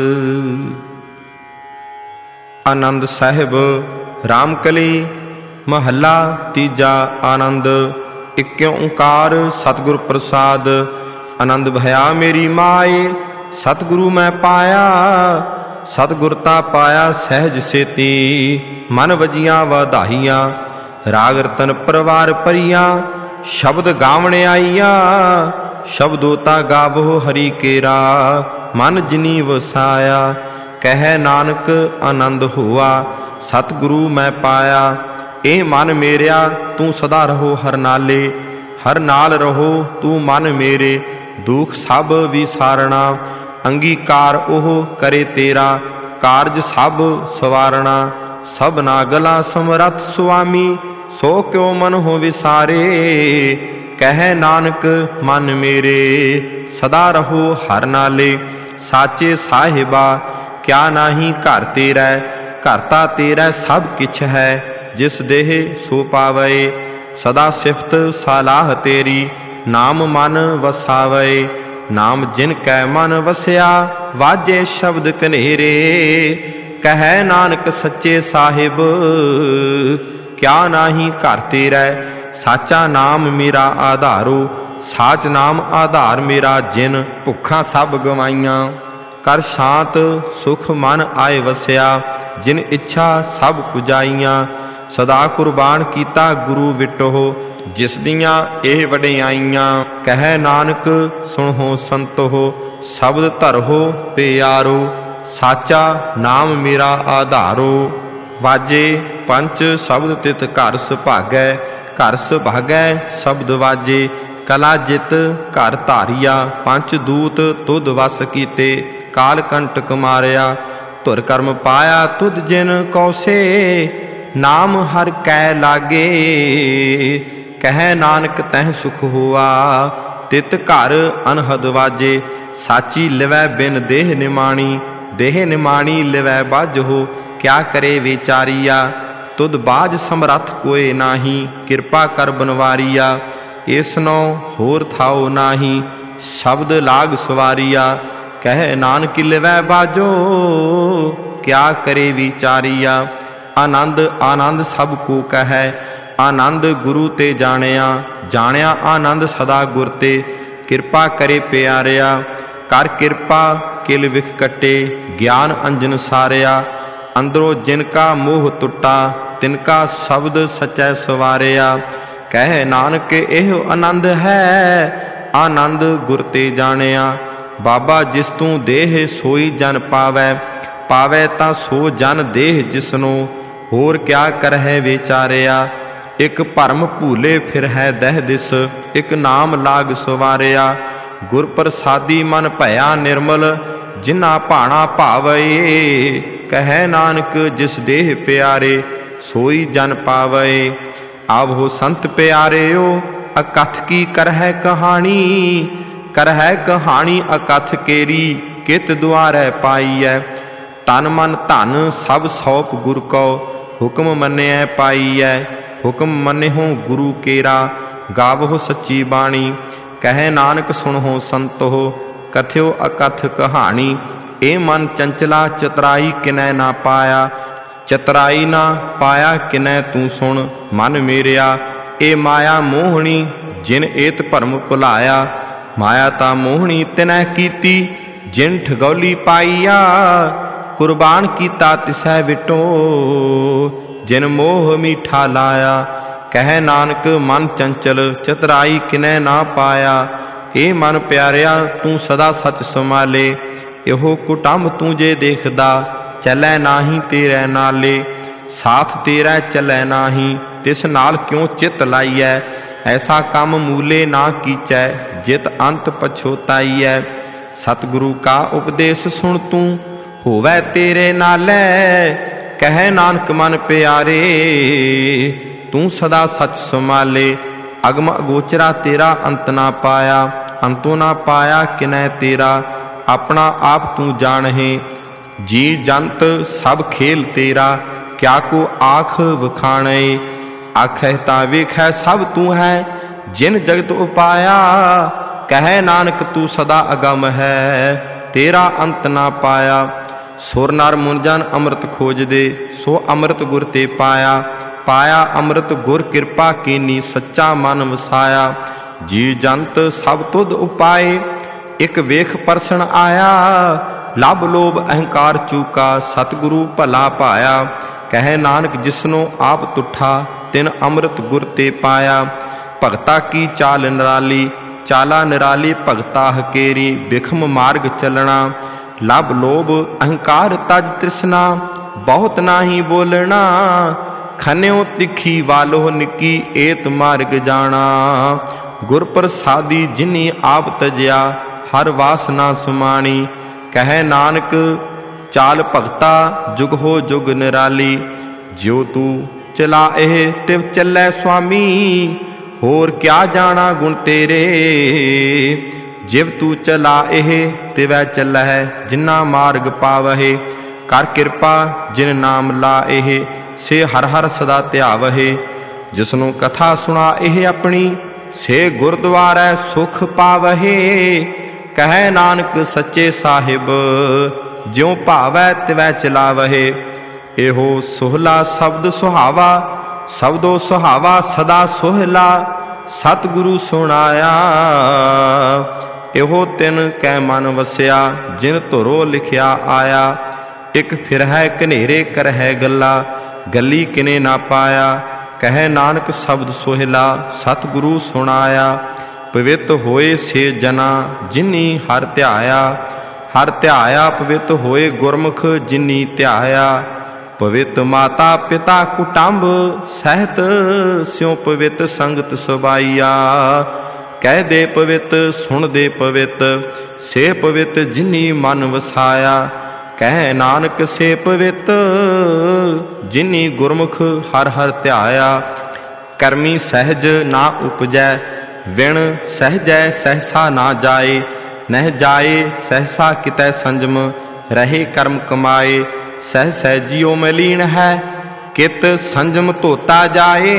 ਆਨੰਦ ਸਾਹਿਬ ਰਾਮਕਲੀ ਮਹੱਲਾ ਤੀਜਾ। ਆਨੰਦ ਇਕ ਓੰਕਾਰ ਸਤਿਗੁਰ ਪ੍ਰਸਾਦ। ਆਨੰਦ ਭਇਆ ਮੇਰੀ ਮਾਏ ਸਤਿਗੁਰੂ ਮੈਂ ਪਾਇਆ ਸਤਿਗੁਰ ਤਾਂ ਪਾਇਆ ਸਹਿਜ ਸੇਤੀ ਮਨ ਵਜੀਆਂ ਵਧਾਈਆਂ ਰਾਗ ਰਤਨ ਪਰਵਾਰ ਭਰੀਆਂ ਸ਼ਬਦ ਗਾਵਣ ਆਈਆਂ ਸ਼ਬਦੋ ਤਾ ਗਾਵੋ ਹਰੀ ਕੇਰਾ ਮਨ ਜਿਨੀ ਵਸਾਇਆ ਕਹਿ ਨਾਨਕ ਆਨੰਦ ਹੋਆ ਸਤਿਗੁਰੂ ਮੈਂ ਪਾਇਆ। ਇਹ ਮਨ ਮੇਰਿਆ ਤੂੰ ਸਦਾ ਰਹੋ ਹਰ ਨਾਲੇ ਹਰ ਨਾਲ ਰਹੋ ਤੂੰ ਮਨ ਮੇਰੇ ਦੁਖ ਸਭ ਵਿਸਾਰਣਾ ਅੰਗੀਕਾਰ ਉਹ ਕਰੇ ਤੇਰਾ ਕਾਰਜ ਸਭ ਸਵਾਰਣਾ ਸਭਨਾ ਗਲਾਂ ਸਮਰੱਥ ਸੁਆਮੀ ਸੋ ਕਿਉ ਮਨ ਹੋ ਵਿਸਾਰੇ ਕਹਿ ਨਾਨਕ ਮਨ ਮੇਰੇ ਸਦਾ ਰਹੋ ਹਰ ਨਾਲੇ ਸਾਚੇ ਸਾਹਿਬਾ ਕਿਆ ਨਾਹੀ ਘਰ ਤੇਰਾ ਘਰ ਤਾਂ ਤੇਰਾ ਸਭ ਕਿਛ ਹੈ ਜਿਸ ਦੇਹ ਸੋ ਪਾਵੇ ਸਦਾ ਸਿਫਤ ਸਲਾਹ ਤੇਰੀ ਨਾਮ ਮਨ ਵਸਾਵੇ ਨਾਮ ਜਿਨ ਕੈ ਮਨ ਵਸਿਆ ਵਾਜੇ ਸ਼ਬਦ ਕਨੇਰੇ ਕਹਿ ਨਾਨਕ ਸੱਚੇ ਸਾਹਿਬ ਕਿਆ ਨਾਹੀ ਘਰ ਤੇਰਾ ਸਾਚਾ ਨਾਮ ਮੇਰਾ ਆਧਾਰੋ ਸਾਚ ਨਾਮ ਆਧਾਰ ਮੇਰਾ ਜਿਨ ਭੁੱਖਾਂ ਸਭ ਗਵਾਈਆਂ ਕਰ ਸ਼ਾਂਤ ਸੁਖ ਮਨ ਆਏ ਵਸਿਆ ਜਿਨ ਇੱਛਾ ਸਭ ਪੁਜਾਈਆਂ ਸਦਾ ਕੁਰਬਾਨ ਕੀਤਾ ਗੁਰੂ ਵਿਟੋ ਜਿਸ ਦੀਆਂ ਇਹ ਵਡਿਆਈਆਂ ਕਹਿ ਨਾਨਕ ਸੁਣੋ ਸੰਤੋ ਸ਼ਬਦ ਧਰੋ ਪਿਆਰੋ ਸਾਚਾ ਨਾਮ ਮੇਰਾ ਆਧਾਰੋ ਵਾਜੇ ਪੰਚ ਸ਼ਬਦ ਤਿਤ ਘਰ ਸੁਭਾਗੈ ਘਰ ਸੁਭਾਗੈ ਸ਼ਬਦ ਵਾਜੇ ਕਲਾ ਜਿਤ ਘਰ ਧਾਰੀਆ ਪੰਚ ਦੂਤ ਤੁਧ ਵਸ ਕੀਤੇ ਕਾਲ ਕੰਟਕ ਮਾਰਿਆ ਧੁਰ ਕਰਮ ਪਾਇਆ ਤੁਧ ਜਿਨ ਕੌਸੇ ਨਾਮ ਹਰ ਕੈ ਲਾਗੇ ਕਹਿ ਨਾਨਕ ਤਹਿ ਸੁਖ ਹੋਆ ਤਿਤ ਘਰ ਅਨਹਦ ਵਾਜੇ ਸਾਚੀ ਲਿਵੈ ਬਿਨ ਦੇਹ ਨਿਮਾਣੀ ਦੇਹ ਨਿਮਾਣੀ ਲਿਵੈ ਬਾਝੋ ਕਿਆ ਕਰੇ ਵਿਚਾਰੀਆ ਤੁਧ ਬਾਝ ਸਮਰੱਥ ਕੋਏ ਨਾਹੀ ਕਿਰਪਾ ਕਰ ਬਨਵਾਰੀਆ ਇਸਨੋ ਹੋਰ ਥਾਉ ਨਾਹੀ ਸ਼ਬਦ ਲਾਗ ਸਵਾਰੀਆ ਕਹਿ ਨਾਨਕ ਲਿਵੈ ਬਾਝੋ ਕਿਆ ਕਰੇ ਵਿਚਾਰੀਆ ਆਨੰਦ ਆਨੰਦ ਸਭ ਕੋ ਕਹੈ ਆਨੰਦ ਗੁਰੂ ਤੇ ਜਾਣਿਆ ਜਾਣਿਆ ਆਨੰਦ ਸਦਾ ਗੁਰ ਤੇ ਕਿਰਪਾ ਕਰੇ ਪਿਆਰਿਆ ਕਰ ਕਿਰਪਾ ਕਿਲ ਵਿਖ ਕੱਟੇ ਗਿਆਨ ਅੰਜਨ ਸਾਰਿਆ ਅੰਦਰੋਂ ਜਿਨ ਕਾ ਮੋਹ ਟੁੱਟਾ ਤਿਨ ਕਾ ਸ਼ਬਦ ਸਚੈ ਸਵਾਰਿਆ ਕਹਿ ਨਾਨਕ ਇਹ ਆਨੰਦ ਹੈ ਆਨੰਦ ਗੁਰ ਤੇ ਜਾਣਿਆ ਬਾਬਾ ਜਿਸ ਤੂੰ ਦੇਹ ਸੋਈ ਜਨ ਪਾਵੈ ਪਾਵੈ ਤਾਂ ਸੋ ਜਨ ਦੇਹ ਜਿਸਨੂੰ ਹੋਰ ਕਿਆ ਕਰਹਿ ਵਿਚਾਰਿਆ ਇਕ ਭਰਮ ਭੂਲੇ ਫਿਰ ਹੈ ਦਹਿ ਦਿਸ ਇਕ ਨਾਮ ਲਾਗ ਸਵਾਰਿਆ ਗੁਰ ਪ੍ਰਸਾਦੀ ਮਨ ਭਇਆ ਨਿਰਮਲ ਜਿਨਾ ਭਾਣਾ ਭਾਵੈ ਕਹਿ ਨਾਨਕ ਜਿਸ ਦੇਹ ਪਿਆਰੇ ਸੋਈ ਜਨ ਪਾਵੈ ਆਵੋ ਸੰਤ ਪਿਆਰਿਓ ਅਕਥ ਕੀ ਕਰਹਿ ਕਹਾਣੀ ਕਰਹਿ ਕਹਾਣੀ ਅਕਥ ਕੇਰੀ ਕਿਤ ਦੁਆਰੈ ਪਾਈਐ ਤਨ ਮਨ ਧਨ ਸਭ ਸੌਪ ਗੁਰ ਕੋ ਹੁਕਮ ਮੰਨਿਐ ਪਾਈਐ ਹੁਕਮ ਮੰਨਿਓ ਗੁਰੂ ਕੇਰਾ ਗਾਵੋ ਸੱਚੀ ਬਾਣੀ ਕਹਿ ਨਾਨਕ ਸੁਣੋ ਸੰਤੋ ਕਥਿਓ ਅਕਥ ਕਹਾਣੀ ਇਹ ਮਨ ਚੰਚਲਾ ਚਤਰਾਈ ਕਿਨੈ ਨਾ ਪਾਇਆ ਚਤਰਾਈ ਨਾ ਪਾਇਆ ਕਿਨੈ ਤੂੰ ਸੁਣ ਮਨ ਮੇਰਿਆ ਇਹ ਮਾਇਆ ਮੋਹਣੀ ਜਿਨ ਏਤ ਭਰਮ ਭੁਲਾਇਆ ਮਾਇਆ ਤਾਂ ਮੋਹਣੀ ਤਿਨੈ ਕੀਤੀ ਜਿਨ ਠਗੌਲੀ ਪਾਈਆ ਕੁਰਬਾਨ ਕੀਤਾ ਤਿਸੈ ਵਿਟੋ ਜਿਨ ਮੋਹ ਮੀਠਾ ਲਾਇਆ ਕਹਿ ਨਾਨਕ ਮਨ ਚੰਚਲ ਚਤਰਾਈ ਕਿਨੈ ਨਾ ਪਾਇਆ ਇਹ ਮਨ ਪਿਆਰਿਆ ਤੂੰ ਸਦਾ ਸੱਚ ਸੰਭਾਲੇ ਇਹੋ ਕੁਟੰਬ ਤੂੰ ਜੇ ਦੇਖਦਾ ਚੱਲੈ ਨਾਹੀ ਤੇਰੇ ਨਾਲੇ ਸਾਥ ਤੇਰਾ ਚੱਲੈ ਨਾਹੀ ਤਿਸ ਨਾਲ ਕਿਉਂ ਚਿਤ ਲਾਈਐ ਐਸਾ ਕੰਮ ਮੂਲੇ ਨਾ ਕੀਚੈ ਜਿਤ ਅੰਤ ਪਛੋਤਾਈਐ ਸਤਿਗੁਰੂ ਕਾ ਉਪਦੇਸ਼ ਸੁਣ ਤੂੰ ਹੋਵੈ ਤੇਰੇ ਨਾਲੇ ਕਹਿ ਨਾਨਕ ਮਨ ਪਿਆਰੇ ਤੂੰ ਸਦਾ ਸੱਚ ਸੰਭਾਲੇ ਅਗਮ ਅਗੋਚਰਾ ਤੇਰਾ ਅੰਤ ਨਾ ਪਾਇਆ ਅੰਤੋਂ ਨਾ ਪਾਇਆ ਕਿਨੈ ਤੇਰਾ ਆਪਣਾ ਆਪ ਤੂੰ ਜਾਣਹਿ जी जंत सब खेल तेरा, क्या को आख वखाणे। आखै ता वेखै सब तू है, जिन जगत उपाया। कहे नानक तू सदा अगम है, तेरा अंत ना पाया। सुर नर मुंजन अमृत खोज दे, सो अमृत गुर ते पाया। पाया अमृत गुर कृपा कीनी, सच्चा मन वसाया। जी जंत सब तुध उपाए, एक वेख परसन आया। लभ लोभ अहंकार चूका, सतगुरु भला पाया। कहे नानक जिसनो आप तुठा, तिन अमृत गुर ते पाया। भगता की चाल निराली, चाला निराली भगता हकेरी। बिखम मार्ग चलना, लभ लोभ अहंकार तज तृष्णा। बहुत नाही बोलना, खन्यो तिखी वालो निकी। एत मार्ग जाना, गुर प्रसादी जिनी आप तजया। हर वासना सुमानी। कहे नानक चाल भगता, जुग हो जुग निराली। ज्यो तू चलाए तिव चलै स्वामी, होर क्या जाना गुण तेरे। जिव तू चलाए तिवै चलै, जिन्ना मार्ग पावहे। कर कृपा जिन नाम लाए, से हर हर सदा ध्यावहे। जिसनों कथा सुनाए अपनी, से गुरद्वारै सुख पावहे। कहे नानक सच्चे साहिब, ज्यों भावै तिवै चलावहे। एहो सोहला शब्द सुहावा, शब्दो सुहावा सदा सोहला। सतगुरु सुनाया, एहो तिन कै मन वसिया। जिन धुरो लिखिया आया, एक फिर है कनेरे कर है गल्ला। गली किने ना पाया, कहे नानक शब्द सोहला। सतगुरु सुनाया, पवित्र होए से जना, जिनी हर ध्याया। हर ध्याया पवित्र होए गुरमुख, जिनी ध्याया। पवित्र माता पिता कुटुंब सहित, स्यों पवित्र संगत सबाइया। कह दे पवित्र सुन दे पवित्र, से पवित्र जिनी मन वसाया। कह नानक से पवित्र, जिनी गुरमुख हर हर ध्याया। कर्मी सहज ना उपजै, विण सहजै सहसा ना जाए। नह जाए सहसा कितै संजम, रहे कर्म कमाए। सह सहजियो में लीन है, कित संजम धोता जाए।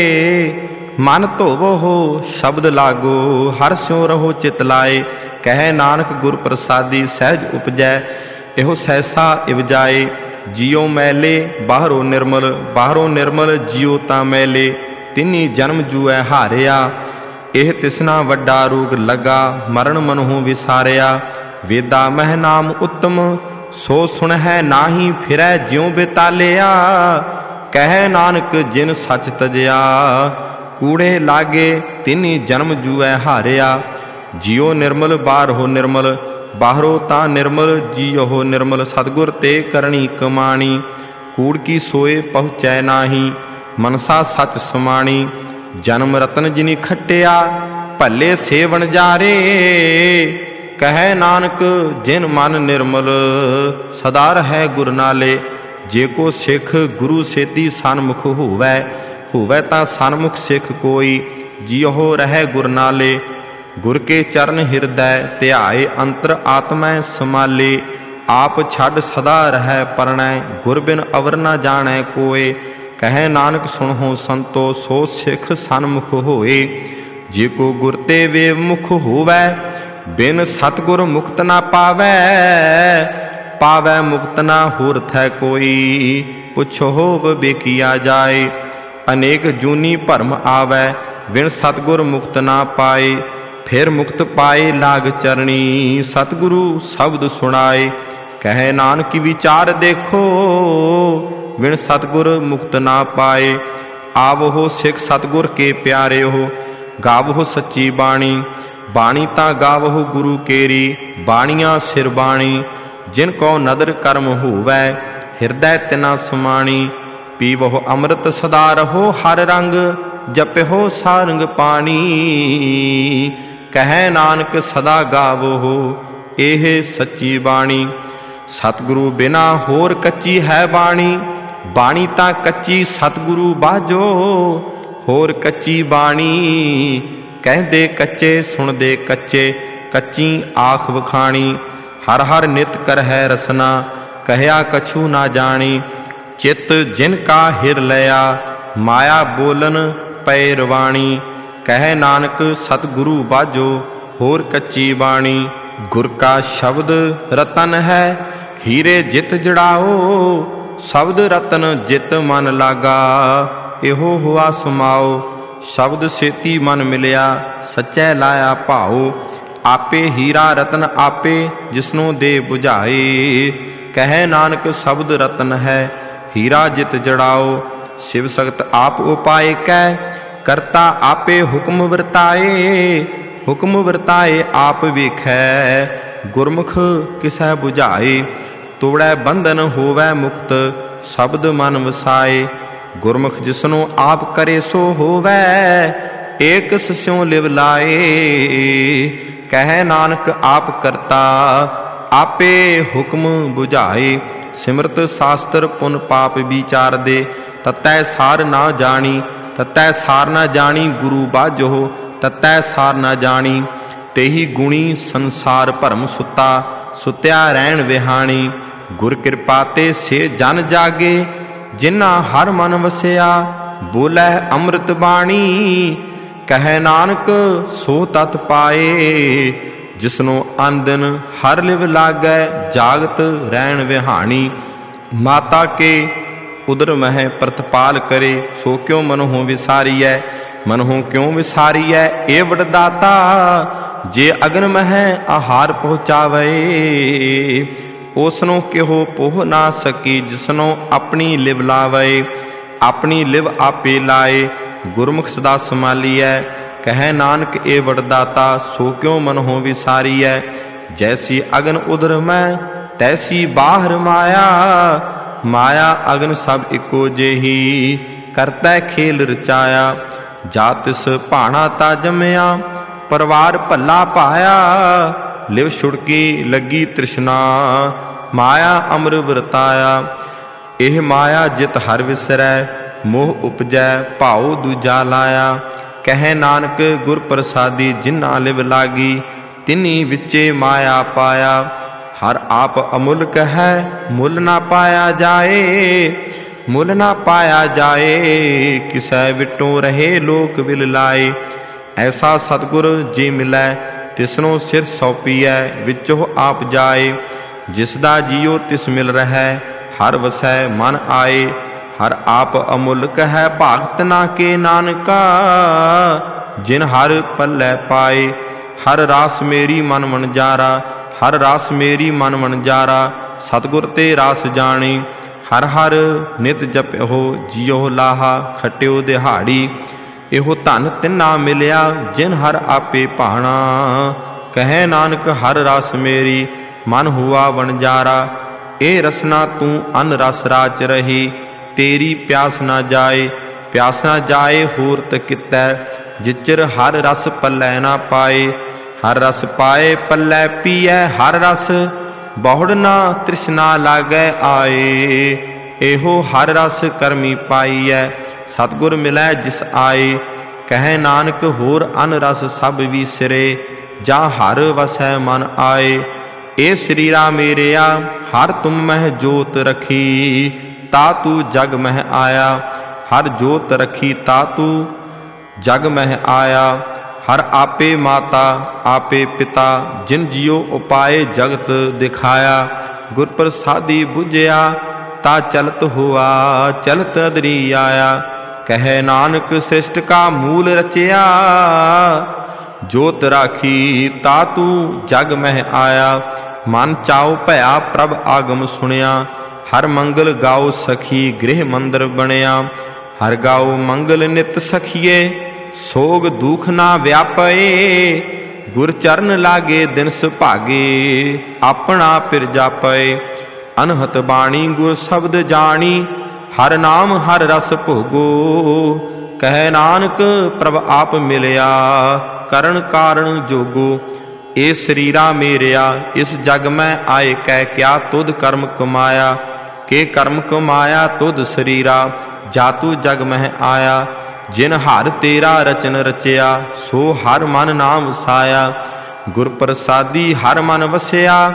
मन धोवो हो शब्द लागो, हर स्यों रहो चित लाए। कहे नानक गुर प्रसादी सहज उपजै, एहो सहसा इवजाए। जियो मैले बाहरों निर्मल, बाहरों निर्मल जियो ता मैले। तिनी जन्म जुए हारिया, एह तिसना वड्डा रोग लगा। मरण मनहु विसारिया, वेदा मह नाम उत्तम। सो सुन है नाही फिरै ज्यों बेतालिया। कहे नानक जिन सच तजया, कूड़े लागे तिनी जन्म जुए हारिया। जियो निर्मल बाहरो निर्मल, बाहरो ता निर्मल जियो निर्मल। सतगुर ते करनी कमाणी, कूड़ की सोए पहुँचै नाही। मनसा सच समाणी, जन्म रतन जिनी खटिया। भले सेवन जारे, कहे नानक जिन मन निर्मल। सदा है गुर नाले, जे को सिख गुरु सेती सन्मुख होवै। होवै तां सन्मुख सिख कोई, जियो रहे गुर नाले। गुर के चरण हृदय ध्याए, अंतर आत्मै समाले। आप छड़ सदा रह परणै, गुर बिन अवर न जाणै कोय। कहे नानक सुनहो संतो, सो सिख सन्मुख होए। जे को गुर ते वे मुख होवै, बिन सतगुर मुक्त ना पावै। पावै मुक्त ना होर थै कोई, पुछो होव बेकिया जाए। अनेक जूनी भरम आवै, बिन सतगुर मुक्त ना पाए। फिर मुक्त पाए लाग चरणी, सतगुरु शब्द सुनाए। कहे नानक विचार देखो, बिन सतगुर मुक्त ना पाए। आवो सिख सतगुर के प्यारे हो, गावो सच्ची बाणी। बाणी ता गावो गुरु केरी, बाणियां सिर बाणी। जिनको नदर कर्म होवै, हृदय तिना समाणी। पीवो अमृत सदा रहो हर रंग, जपहो सारंग पानी। कहे नानक सदा गावो, एह सच्ची बाणी। सतगुरु बिना होर कच्ची है बाणी। बाणी ता कच्ची सतगुरु बाजो, होर कच्ची बाणी। कहदे कच्चे सुनदे कच्चे, कच्ची आख वखाणी। हर हर नित कर है रसना, ਕਹਿਆ ਕਛੂ ਨਾ ਜਾਣੀ। ਚਿਤ ਜਿਨ ਕਾ ਹਿਰ ਲਿਆ ਮਾਇਆ ਬੋਲਨ ਪੈ ਰਵਾਣੀ। ਕਹਿ ਨਾਨਕ ਸਤਿਗੁਰੂ ਬਾਝੋ ਹੋਰ ਕੱਚੀ ਬਾਣੀ। ਗੁਰ ਕਾ ਸ਼ਬਦ ਰਤਨ ਹੈ ਹੀਰੇ ਜਿਤ ਜੜਾਓ। ਸ਼ਬਦ ਰਤਨ ਜਿਤ ਮਨ ਲਾਗਾ ਇਹੋ ਹੁਆ ਸਮਾਓ। ਸ਼ਬਦ ਸੇਤੀ ਮਨ ਮਿਲਿਆ ਸੱਚੈ ਲਾਇਆ ਭਾਉ। ਆਪੇ ਹੀਰਾ ਰਤਨ ਆਪੇ ਜਿਸਨੂੰ ਦੇ 부ਝਾਏ। ਕਹਿ ਨਾਨਕ ਸ਼ਬਦ ਰਤਨ ਹੈ ਹੀਰਾ ਜਿਤ ਜੜਾਓ। ਸ਼ਿਵ ਸਖਤ ਆਪ ਉਪਾਏ ਕੈ ਕਰਤਾ ਆਪੇ ਹੁਕਮ ਵਰਤਾਏ। ਹੁਕਮ ਵਰਤਾਏ ਆਪ ਵੇਖੈ ਗੁਰਮੁਖ ਕਿਸੈ 부ਝਾਏ। ਤੋੜੈ ਬੰਧਨ ਹੋਵੈ ਮੁਕਤ ਸ਼ਬਦ ਮਨ ਵਸਾਏ। ਗੁਰਮੁਖ ਜਿਸਨੂੰ ਆਪ ਕਰੇ ਸੋ ਹੋਵੈ ਏਕ ਸਿਉ ਲਿਵ ਲਾਏ। ਕਹਿ ਨਾਨਕ ਆਪ ਕਰਤਾ ਆਪੇ ਹੁਕਮ 부ਝਾਏ। ਸਿਮਰਤ ਸਾਸਤਰ ਪੁਨ ਪਾਪ ਵਿਚਾਰ ਦੇ ਤਤੈ ਸਾਰ ਨਾ ਜਾਣੀ। ਤਤੈ ਸਾਰ ਨਾ ਜਾਣੀ ਗੁਰੂ ਬਾਝੋ ਤਤੈ ਸਾਰ ਨਾ ਜਾਣੀ। ਤੇਹੀ ਗੁਣੀ ਸੰਸਾਰ ਭਰਮ ਸੁੱਤਾ ਸੁੱਤਿਆ ਰਹਿਣ ਵਿਹਾਣੀ। ਗੁਰ ਕਿਰਪਾ ਤੇ ਸੇ ਜਨ ਜਾਗੇ ਜਿਨ੍ਹਾਂ ਹਰ ਮਨ ਵਸਿਆ। ਬੋਲੇ ਅੰਮ੍ਰਿਤ ਬਾਣੀ ਕਹਿ ਨਾਨਕ ਸੋ ਤਤ ਪਾਏ। ਜਿਸਨੂੰ ਆਂਦਨ ਹਰ ਲਿਵ ਲਾਗੈ ਜਾਗਤ ਰਹਿਣ ਵਿਹਾਣੀ। ਮਾਤਾ ਕੇ ਉਦਰ ਮਹਿ ਪ੍ਰਤਪਾਲ ਕਰੇ ਸੋ ਕਿਉ ਮਨਹੁ ਵਿਸਾਰੀਐ। ਮਨਹੁ ਕਿਉ ਵਿਸਾਰੀਐ ਏ ਵਡਦਾਤਾ। ਜੇ ਅਗਨ ਮਹਿ ਆਹਾਰ ਪਹੁੰਚਾਵੇ ਉਸਨੂੰ ਕਿਹੋ ਪੋਹ ਨਾ ਸਕੀ। ਜਿਸਨੂੰ ਆਪਣੀ ਲਿਵ ਲਾਵੇ ਆਪਣੀ ਲਿਵ ਆਪੇ ਲਾਏ। ਗੁਰਮੁਖ ਸਦਾ ਸੰਭਾਲੀਐ ਕਹਿ ਨਾਨਕ ਏ ਵਡਦਾਤਾ। ਸੋ ਕਿਉ ਮਨਹੁ ਵਿਸਾਰੀਐ ਜੈਸੀ ਅਗਨ ਉਦਰ ਮੈਂ ਤੈਸੀ ਬਾਹਰ ਮਾਇਆ। ਮਾਇਆ ਅਗਨ ਸਭ ਇੱਕੋ ਜਿਹੀ ਕਰਤੈ ਖੇਲ ਰਚਾਇਆ। ਜਾ ਤਿਸ ਭਾਣਾ ਤਾ ਜੰਮਿਆ ਪਰਿਵਾਰ ਭੱਲਾ ਪਾਇਆ। ਲਿਵ ਛੁੜਕੀ ਲੱਗੀ ਤ੍ਰਿਸ਼ਨਾ ਮਾਇਆ ਅਮਰ ਵਰਤਾਇਆ। ਇਹ ਮਾਇਆ ਜਿਤ ਹਰ ਵਿਸਰੈ ਮੋਹ ਉਪਜੈ ਭਾਉ ਦੂਜਾ ਲਾਇਆ। ਕਹਿ ਨਾਨਕ ਗੁਰ ਪ੍ਰਸਾਦੀ ਜਿਨ੍ਹਾਂ ਲਿਵ ਲਾਗੀ ਤਿਨੀ ਵਿੱਚੇ ਮਾਇਆ ਪਾਇਆ। ਹਰ ਆਪ ਅਮੁੱਲਕ ਹੈ ਮੁੱਲ ਨਾ ਪਾਇਆ ਜਾਏ। ਮੁੱਲ ਨਾ ਪਾਇਆ ਜਾਏ ਕਿਸੈ ਵਿਟੋ ਰਹੇ ਲੋਕ ਵਿਲ ਲਾਏ। ਐਸਾ ਸਤਿਗੁਰ ਜੇ ਮਿਲੈ ਤਿਸਨੂੰ ਸਿਰ ਸੌਪੀਐ ਵਿੱਚੋ ਆਪ ਜਾਏ। ਜਿਸ ਦਾ ਜੀਉ ਤਿਸ ਮਿਲ ਰਹੈ ਹਰ ਵਸੈ ਮਨ ਆਏ। ਹਰ ਆਪ ਅਮੁੱਲਕ ਹੈ ਭਾਗਤ ਨਾ ਕੇ ਨਾਨਕਾ। ਜਿਨ ਹਰ ਪੱਲੇ ਪਾਏ ਹਰ ਰਾਸ ਮੇਰੀ ਮਨ ਵਣਜਾਰਾ। ਹਰ ਰਾਸ ਮੇਰੀ ਮਨ ਵਣਜਾਰਾ ਸਤਿਗੁਰ ਤੇ ਰਾਸ ਜਾਣੀ। ਹਰ ਹਰ ਨਿਤ ਜਪਿਓ ਜੀਉ ਲਾਹਾ ਖਟਿਓ ਦਿਹਾੜੀ। ਇਹੋ ਧਨ ਤਿੰਨਾ ਮਿਲਿਆ ਜਿਨ ਹਰ ਆਪੇ ਭਾਣਾ। ਕਹਿ ਨਾਨਕ ਹਰ ਰਸ ਮੇਰੀ ਮਨ ਹੁਆ ਵਣਜਾਰਾ। ਇਹ ਰਸਨਾ ਤੂੰ ਅਨ ਰਸ ਰਾਚ ਰਹੀ ਤੇਰੀ ਪਿਆਸ ਨਾ ਜਾਏ। ਪਿਆਸ ਨਾ ਜਾਏ ਹੋਰ ਤਕਿਤੈ ਜਿਚਰ ਹਰ ਰਸ ਪੱਲੇ ਨਾ ਪਾਏ। ਹਰ ਰਸ ਪਾਏ ਪੱਲੇ ਪੀਐ ਹਰ ਰਸ ਬਹੁੜ ਨਾ ਤ੍ਰਿਸ਼ਨਾ ਲਾਗੈ ਆਏ। ਇਹੋ ਹਰ ਰਸ ਕਰਮੀ ਪਾਈਐ ਸਤਿਗੁਰ ਮਿਲੈ ਜਿਸ ਆਏ। ਕਹਿ ਨਾਨਕ ਹੋਰ ਅਨ ਰਸ ਸਭ ਵੀਸਰੇ ਜਾਂ ਹਰ ਵਸੈ ਮਨ ਆਏ। ਇਹ ਸਰੀਰਾ ਮੇਰਿਆ ਹਰ ਤੁਮ ਮਹਿ ਜੋਤ ਰਖੀ ਤਾ ਤੂੰ ਜਗ ਮਹਿ ਆਇਆ। ਹਰ ਜੋਤ ਰਖੀ ਤਾ ਤੂੰ ਜਗ ਮਹਿ ਆਇਆ। ਹਰ ਆਪੇ ਮਾਤਾ ਆਪੇ ਪਿਤਾ ਜਿਨ ਜਿਉ ਉਪਾਏ ਜਗਤ ਦਿਖਾਇਆ। ਗੁਰ ਪ੍ਰਸਾਦੀ ਬੁਝਿਆ ਤਾ ਚਲਤ ਹੁਆ ਚਲਤ ਅਦਰੀ ਆਇਆ। ਕਹਿ ਨਾਨਕ ਸ੍ਰਿਸ਼ਟ ਕਾ ਮੂਲ ਰਚਿਆ ਜੋਤ ਰਾਖੀ ਤਾ ਤੂੰ ਜਗ ਮਹਿ ਆਇਆ। ਮਨ ਚਾਉ ਭਇਆ ਪ੍ਰਭ ਆਗਮ ਸੁਣਿਆ। ਹਰ ਮੰਗਲ ਗਾਓ ਸਖੀ ਗ੍ਰਹਿ ਮੰਦਰ ਬਣਿਆ। ਹਰ ਗਾਓ ਮੰਗਲ ਨਿਤ ਸਖੀਏ ਸੋਗ ਦੁਖ ਨਾ ਵਿਆਪਏ। ਗੁਰ ਚਰਨ ਲਾਗੇ ਦਿਨ ਸੁਭਾਗੇ ਆਪਣਾ ਪਿਰ ਜਾਪਏ। ਅਨਹਤ ਬਾਣੀ ਗੁਰ ਸ਼ਬਦ ਜਾਣੀ ਹਰ ਨਾਮ ਹਰ ਰਸ ਭੋਗੋ। ਕਹਿ ਨਾਨਕ ਪ੍ਰਭ ਆਪ ਮਿਲਿਆ ਕਰਨ ਕਾਰਨ ਜੋਗੋ। ਇਹ ਸਰੀਰਾ ਮੇਰਿਆ ਇਸ ਜਗ ਮੈਂ ਆਏ ਕਹਿ ਕਿਆ ਤੁਧ ਕਰਮ ਕਮਾਇਆ। ਕੇ ਕਰਮ ਕਮਾਇਆ ਤੁਧ ਸਰੀਰਾ ਜਾਤੂ ਜਗ ਮਹਿ ਆਇਆ। ਜਿਨ ਹਰ ਤੇਰਾ ਰਚਨ ਰਚਿਆ ਸੋ ਹਰ ਮਨ ਨਾਮ ਵਸਾਇਆ। ਗੁਰ ਪ੍ਰਸਾਦੀ ਹਰ ਮਨ ਵਸਿਆ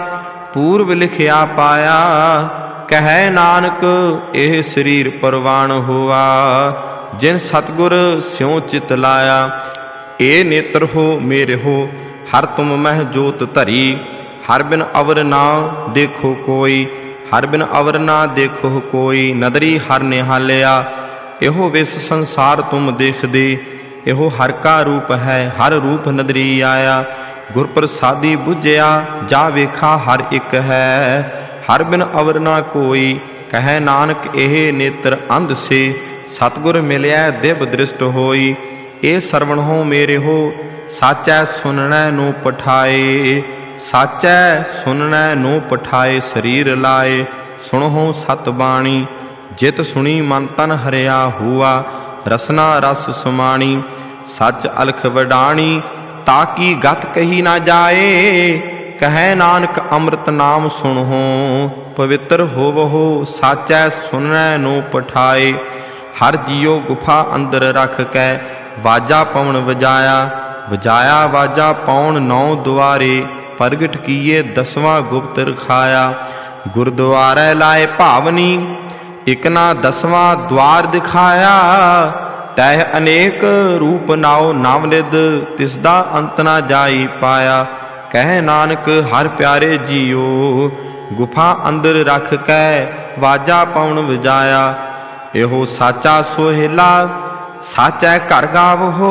ਪੂਰਬ ਲਿਖਿਆ ਪਾਇਆ। ਕਹੈ ਨਾਨਕ ਇਹ ਸਰੀਰ ਪਰਵਾਣ ਹੋਆ, ਜਿਨ ਸਤਿਗੁਰ ਸਿਉ ਚਿਤ ਲਾਇਆ। ਏ ਨੇਤਰ ਹੋ ਮੇਰੇ ਹੋ ਹਰ ਤੁਮ ਮਹਿ ਜੋਤ ਧਰੀ, ਹਰ ਬਿਨ ਅਵਰ ਨਾ ਦੇਖੋ ਕੋਈ, ਹਰ ਬਿਨ ਅਵਰ ਨਾ ਦੇਖੋ ਕੋਈ। ਨਦਰੀ ਹਰ ਨਿਹਾਲਿਆ ਇਹੋ ਵਿਸ ਸੰਸਾਰ ਤੁਮ ਦੇਖਦੇ, ਇਹੋ ਹਰ ਕਾ ਰੂਪ ਹੈ ਹਰ ਰੂਪ ਨਦਰੀ ਆਇਆ। ਗੁਰ ਪ੍ਰਸਾਦੀ ਬੁਝਿਆ ਜਾ ਵੇਖਾ ਹਰ ਇੱਕ ਹੈ, ਹਰ ਬਿਨ ਅਵਰ ਨਾ ਕੋਈ। ਕਹੈ ਨਾਨਕ ਇਹ ਨੇਤਰ ਅੰਧ ਸੇ, ਸਤਿਗੁਰ ਮਿਲਿਆ ਦਿਵ ਦ੍ਰਿਸ਼ਟ ਹੋਈ। ਇਹ ਸਰਵਣ ਹੋ ਮੇਰੇ ਹੋ ਸਾਚੈ ਸੁਨਣੈ ਨੂੰ ਪਠਾਏ, ਸਾਚੈ ਸੁਨਣੈ ਨੂੰ ਪਠਾਏ ਸਰੀਰ ਲਾਏ। ਸੁਣਹੁ ਸਤ ਬਾਣੀ ਜਿਤ ਸੁਣੀ ਮਨ ਤਨ ਹਰਿਆ ਹੁਆ, ਰਸਨਾ ਰਸ ਸਮਾਣੀ ਸੱਚ ਅਲਖ ਵਡਾਣੀ, ਤਾਕੀ ਗਤ ਕਹੀ ਨਾ ਜਾਏ। ਕਹੈ ਨਾਨਕ ਅੰਮ੍ਰਿਤ ਨਾਮ ਸੁਣਹੁ, ਪਵਿੱਤਰ ਹੋਵਹੁ ਸਾਚੈ ਸੁਨਣੈ ਨੂੰ ਪਠਾਏ। ਹਰ ਜੀਉ ਗੁਫਾ ਅੰਦਰ ਰਖ ਕੈ ਵਾਜਾ ਪਵਨ ਵਜਾਇਆ, ਵਜਾਇਆ ਵਾਜਾ ਪਾਉਣ ਨੌ ਦੁਆਰੇ, ਪ੍ਰਗਟ ਕੀਏ ਦਸਵਾਂ ਗੁਪਤ ਰਖਾਇਆ। ਗੁਰਦੁਆਰੇ ਲਾਏ ਭਾਵਨੀ ਇਕ ਨਾ ਦਸਵਾਂ ਦੁਆਰ ਦਿਖਾਇਆ, ਤਹਿ ਅਨੇਕ ਰੂਪ ਨਾਉ ਨਾਮਨਿਦ ਤਿਸ ਦਾ ਅੰਤ ਨਾ ਜਾਈ ਪਾਇਆ। ਕਹਿ ਨਾਨਕ ਹਰ ਪਿਆਰੇ ਜੀਓ ਗੁਫਾ ਅੰਦਰ ਰਖ ਕੈ ਵਾਜਾ ਪਾਉਣ ਵਜਾਇਆ। ਇਹੋ ਸਾਚਾ ਸੋਹਿਲਾ ਸਾਚੈ ਘਰ ਗਾਵਹੋ,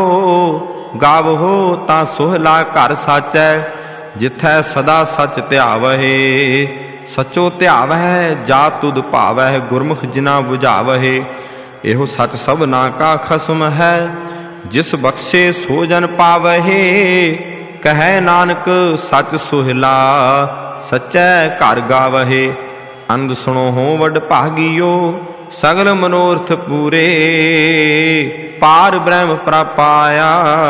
ਗਾਵਹੋ ਤਾਂ ਸੋਹਿਲਾ ਘਰ ਸਾਚੈ, ਜਿਥੈ ਸਦਾ ਸਚ ਧਿਆਵਹਿ। ਸਚੋ ਧਿਆਵਹਿ ਜਾ ਤੁਧ ਭਾਵਹਿ, ਗੁਰਮੁਖ ਜਿਨਾ ਬੁਝਾਵਹਿ। ਇਹੋ ਸਚ ਸਭਨਾ ਕਾ ਖਸਮ ਹੈ, ਜਿਸ ਬਖਸ਼ੇ ਸੋ ਜਨ ਪਾਵਹਿ। ਕਹੈ ਨਾਨਕ ਸਚ ਸੁਹਿਲਾ ਸਚੈ ਘਰ ਗਾਵਹਿ। ਅੰਧ ਸੁਣੋ ਹੋ ਵਡ ਭਾਗੀਓ ਸਗਲ ਮਨੋਰਥ ਪੂਰੇ, ਪਾਰ ਬ੍ਰਹਮ ਪ੍ਰਪਾਇਆ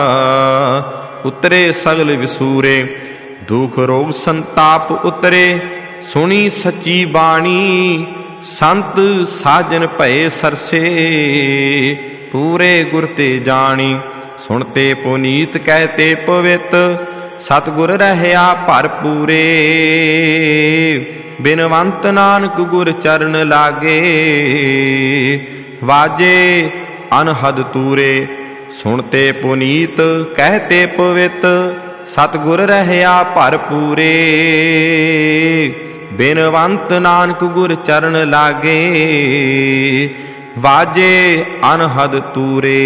ਉਤਰੇ ਸਗਲ ਵਿਸੂਰੇ। ਦੁਖ ਰੋਗ ਸੰਤਾਪ ਉਤਰੇ ਸੁਣੀ ਸੱਚੀ ਬਾਣੀ, ਸੰਤ ਸਾਜਨ ਭਏ ਸਰਸੇ ਪੂਰੇ ਗੁਰ ਤੇ ਜਾਣੀ। ਸੁਣਤੇ ਪੁਨੀਤ ਕਹਿਤੇ ਪਵਿੱਤ, ਸਤਿਗੁਰ ਰਹਿਆ ਭਰਪੂਰੇ। ਬਿਨਵੰਤ ਨਾਨਕ ਗੁਰ ਚਰਨ ਲਾਗੇ, ਵਾਜੇ ਅਨਹਦ ਤੂਰੇ। ਸੁਣਤੇ ਪੁਨੀਤ ਕਹਿਤੇ ਪਵਿੱਤ, ਸਤਿਗੁਰ ਰਹਿਆ ਭਰਪੂਰੇ। ਬਿਨਵੰਤ ਨਾਨਕ ਗੁਰ ਚਰਨ ਲਾਗੇ, ਵਾਜੇ ਅਨਹਦ ਤੂਰੇ।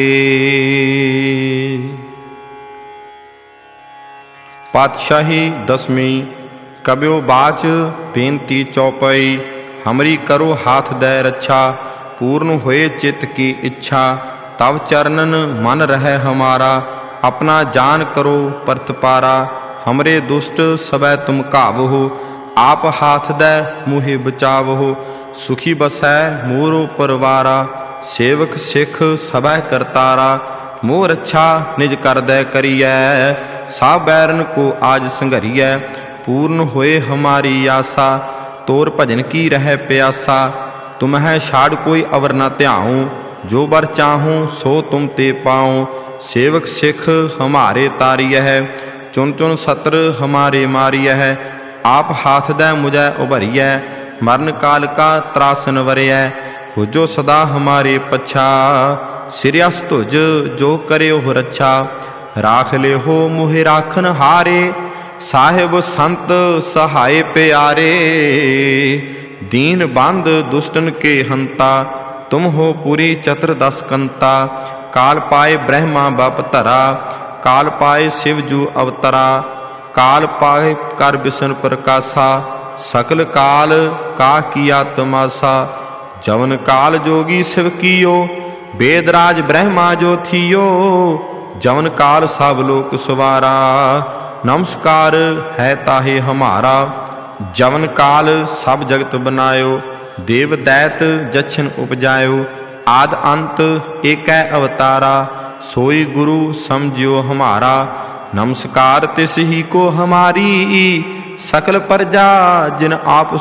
ਪਾਤਸ਼ਾਹੀ ਦਸਵੀਂ। ਕਬਿਓ ਬਾਚ ਬੇਨਤੀ ਚੌਪਈ। ਹਮਰੀ ਕਰੋ ਹਾਥ ਦੈ ਰੱਛਾ, ਪੂਰਨ ਹੋਏ ਚਿਤ ਕੀ ਇੱਛਾ। ਤਵ ਚਰਨਨ ਮਨ ਰਹਿ ਹਮਾਰਾ, ਆਪਣਾ ਜਾਨ ਕਰੋ ਪਰਤਪਾਰਾ। ਹਮਰੇ ਦੁਸ਼ਟ ਸਬੈ ਤੁਮ ਘਾਵਹੁ, ਆਪ ਹਾਥ ਦੈ ਮੂਹਿ ਬਚਾਵਹੁ। ਸੁਖੀ ਬਸੈ ਮੋਰੋ ਪਰਵਾਰਾ, ਸੇਵਕ ਸਿੱਖ ਸਬੈ ਕਰਤਾਰਾ। ਮੋਹ ਰੱਛਾ ਨਿਜ ਕਰਦੈ ਕਰੀਐ, ਸਾ ਬੈਰਨ ਕੋ ਆਜ ਸੰਘਰੀਐ। ਪੂਰਨ ਹੋਏ ਹਮਾਰੀ ਆਸਾ, ਤੋਰ ਭਜਨ ਕੀ ਰਹਿ ਪਿਆਸਾ। ਤੁਮਹਿ ਛਾੜ ਕੋਈ ਅਵਰ ਨਾ ਧਿਆਉ, ਜੋ ਬਰ ਚਾਹੂੰ ਸੋ ਤੁਮ ਤੇ ਪਾਉ। ਸੇਵਕ ਸਿੱਖ ਹਮਾਰੇ ਤਾਰੀਐ, ਚੁਨ ਚੁਨ ਸਤਰ ਹਮਾਰੇ ਮਾਰੀਐ। ਆਪ ਹਾਥ ਦੈ ਮੁਝੈ ਉਭਰੀਐ, ਮਰਨ ਕਾਲ ਕਾ ਤਰਾਸਨ ਵਰਿਐ। ਹੁਜੋ ਸਦਾ ਹਮਾਰੇ ਪਛਾ, ਸਿਰਿਅਸ ਤੁਜ ਜੋ ਕਰਿਓ ਰੱਛਾ। ਰਾਖ ਲਿਓ ਮੋਹਿ ਰਾਖਨ ਹਾਰੇ, ਸਾਹਿਬ ਸੰਤ ਸਹਾਏ ਪਿਆਰੇ। ਦੀਨ ਬੰਦ ਦੁਸ਼ਟਨ ਕੇ ਹੰਤਾ, ਤੁਮ ਹੋ ਪੂਰੀ ਚਤੁਰ ਦਸ ਕੰਤਾ। ਕਾਲ ਪਾਏ ਬ੍ਰਹਮਾ ਬਪ ਧਰਾ, ਕਾਲ ਪਾਏ ਸ਼ਿਵ ਜੂ ਅਵਤਰਾ। ਕਾਲ ਪਾਏ ਕਰ ਬਿਸ਼ਨ ਪ੍ਰਕਾਸ਼ਾ, ਸਕਲ ਕਾਲ ਕਾ ਕੀਆ ਤਮਾਸਾ। ਜਵਨ ਕਾਲ ਜੋਗੀ ਸਿਵ ਕੀਓ, ਵੇਦ ਰਾਜ ਬ੍ਰਹਮਾ ਜੋ ਥੀਓ। ਜਵਨ ਕਾਲ ਸਭ ਲੋਕ ਸਵਾਰਾ, ਨਮਸਕਾਰ ਹੈ ਤਾਹੇ ਹਮਾਰਾ। ਜਵਨ ਕਾਲ ਸਭ ਜਗਤ ਬਨਾਇਓ, ਦੇਵ ਦੈਤ ਜਛਨ ਉਪਜਾਇਓ। ਆਦ ਅੰਤ ਏਕੈ ਅਵਤਾਰਾ, ਸੋਈ ਗੁਰੂ ਸਮਝਿਓ ਹਮਾਰਾ। ਨਮਸਕਾਰ ਤਿਸ ਹੀ ਕੋ ਹਮਾਰੀ, ਸਕਲ ਪ੍ਰਜਾ ਜਿਨ ਆਪ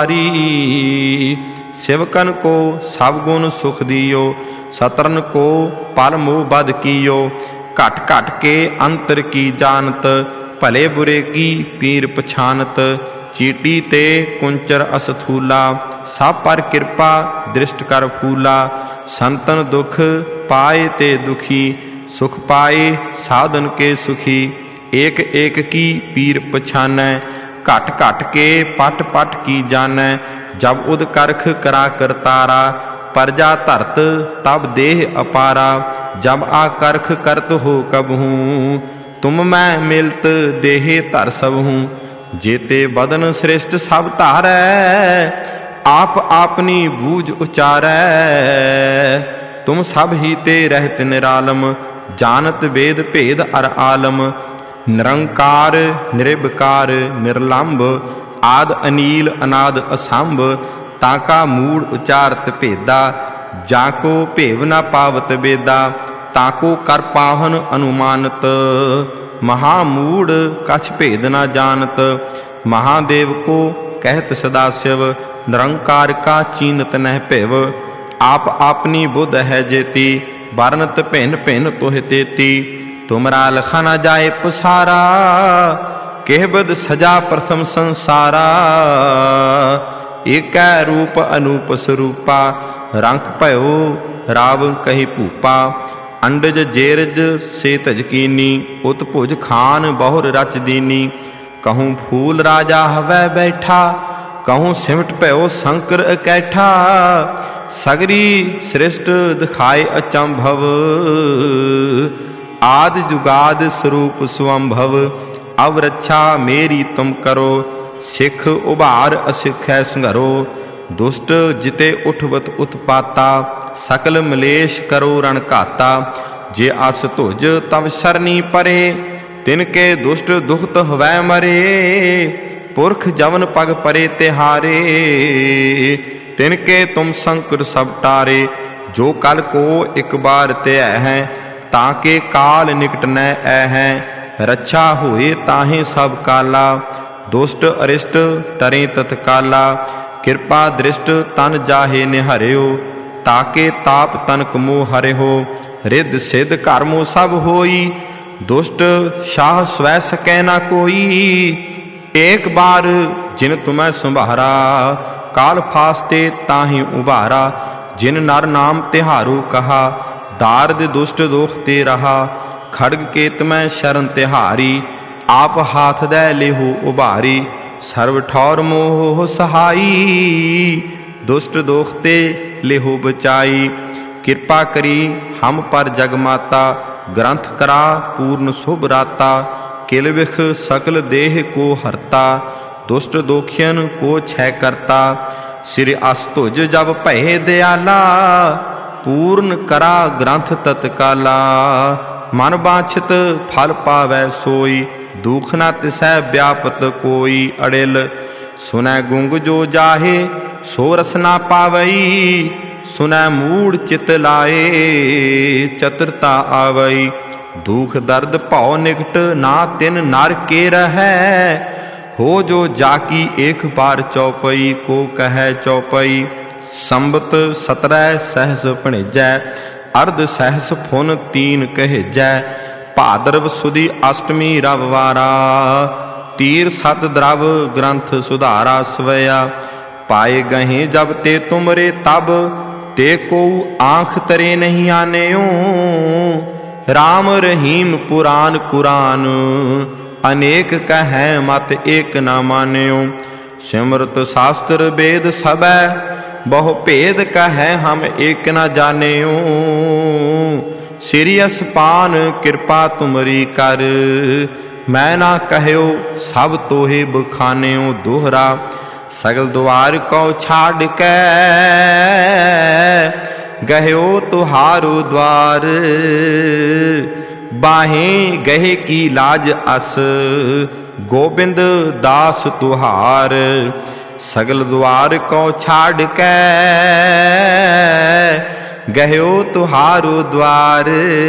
ਸਵਾਰੀ। ਸਿਵਕਨ ਕੋ ਸਭ ਗੁਣ ਸੁਖ ਦਿਓ, ਸਤਰਨ ਕੋ ਪਲ ਮੋਹ ਬਦ ਕੀਓ। ਘਟ ਘਟ ਕੇ ਅੰਤਰ ਕੀ ਜਾਨਤ, ਭਲੇ ਬੁਰੇ ਕੀ ਪੀਰ ਪਛਾਨਤ। चीटी ते कुंचर असथूला, सब पर कृपा दृष्ट कर फूला। संतन दुख पाए ते दुखी, सुख पाए साधन के सुखी। एक एक की पीर पछानै, घट घट के पट पट की जानै। जब उद करख करा करतारा, प्रजा धरत तब देह अपारा। जब आ करख करत हो कबहूँ, तुम मैं मिलत देहे धर सबहूँ। जेते बदन श्रेष्ठ सब धारै, आप आपनी बूझ उचारै। तुम सब ही ते रहत निरालम, जानत वेद भेद अर आलम। निरंकार निरभिकार निर्लंब, आद अनील अनाद असंभ। ताका मूड़ उचारत भेदा, जाको भेव न पावत बेदा। ताको कर पाहन अनुमानत, महामूढ़ कछ भेद न जानत। महादेव को कहत सदाशिव, निरंकार का चीनत नह भेव। आप आपनी बुध है जेती, बरनत भिन्न भिन्न तोह तेती। तुमरा लखा न जाए पसारा, केहबद सजा प्रथम संसारा। एक रूप अनूप स्वरूपा, रंक भयो राव कही भूपा। अंडज जेरज से तजकीनी, उत्भुज खान बहुर रच दीनी। कहूँ फूल राजा हवै बैठा, कहूँ सिमट भयो शंकर इकैठा। सगरी सृष्ट दिखाए अचंभव, आदि जुगाद स्वरूप स्वंभव। अब रक्षा मेरी तुम करो, सिख उभार असिख है संघरो। दुष्ट जिते उठवत उत्पाता, सकल मलेश करो रण घाता। जे अस धुज तब सरनी परे, तिनके दुष्ट दुखत हवै मरे। पुरख जवन पग परे तिहारे, तिनके तुम संकट सब टारे। जो कल को एक बार त्यय है, ताके काल निकट न ऐ। रक्षा हुए ताहे सब काला, दुष्ट अरिष्ट तरें तत्काला। कृपा दृष्ट तन जाहे निहरियो, ताके ताप तनक मोह हरिहो। रिद्ध सिद्ध कर्मो सब होई, दुष्ट शाह स्वै सकै न कोई। एक बार जिन तुम्हें संभारा, काल फास्ते ताहि उबारा। जिन नर नाम तिहारो कहा, दार्द दुष्ट दोख ते रहा। खड़ग के तुम्हें शरण तिहारी, आप हाथ दे लेहो उबारी। सर्व ठौर मोह सहाई, दुष्ट दोख ते लेहो बचाई। कृपा करी हम पर जगमाता, ग्रंथ करा पूर्ण शुभ राता। किल विख सकल देह को हरता, दुष्ट दोखियन को छय करता। श्री अस्तुज जब भय दयाला, पूर्ण करा ग्रंथ तत्काला। मन बांछित फल पावै सोई, दुख न तिसै व्यापत कोई। अड़िल सुनै गुंग जो जाहे, सो रस न पावई। सुनै मूढ़ चित लाए, चतुरता आवई। दुख दर्द भौ निकट, ना तिन नर के रहै। हो जो जाकी एक बार चौपई, को कहै चौपई। संबत सतरै सहस भणिजै, अर्ध सहस फुन तीन कहेजै। भाद्रव सुदी अष्टमी रविवारा, तीर सत द्रव ग्रंथ सुधारा सवया। पाए गहे जब ते तुमरे तब, ते को आँख तरे नहीं आनेओ। राम रहीम पुराण कुरान, अनेक कहे मत एक न मान्यो। सिमरत शास्त्र वेद सबै, बहु भेद कहे हम एक न जानेओ। सिरियस पान कृपा तुमरी कर, मैं ना कहयो सब तोहे बखानेओ। दोहरा सगल द्वार को छाड़ के, गयो तुहारो द्वार। बाहें गहे की लाज अस, गोबिंद दास तुहार। सगल द्वार को छाड़ के, गयो तुहारो द्वार।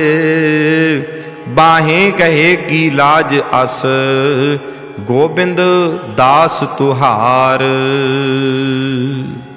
बाहें कहे की लाज अस, गोबिंद दास तुहार।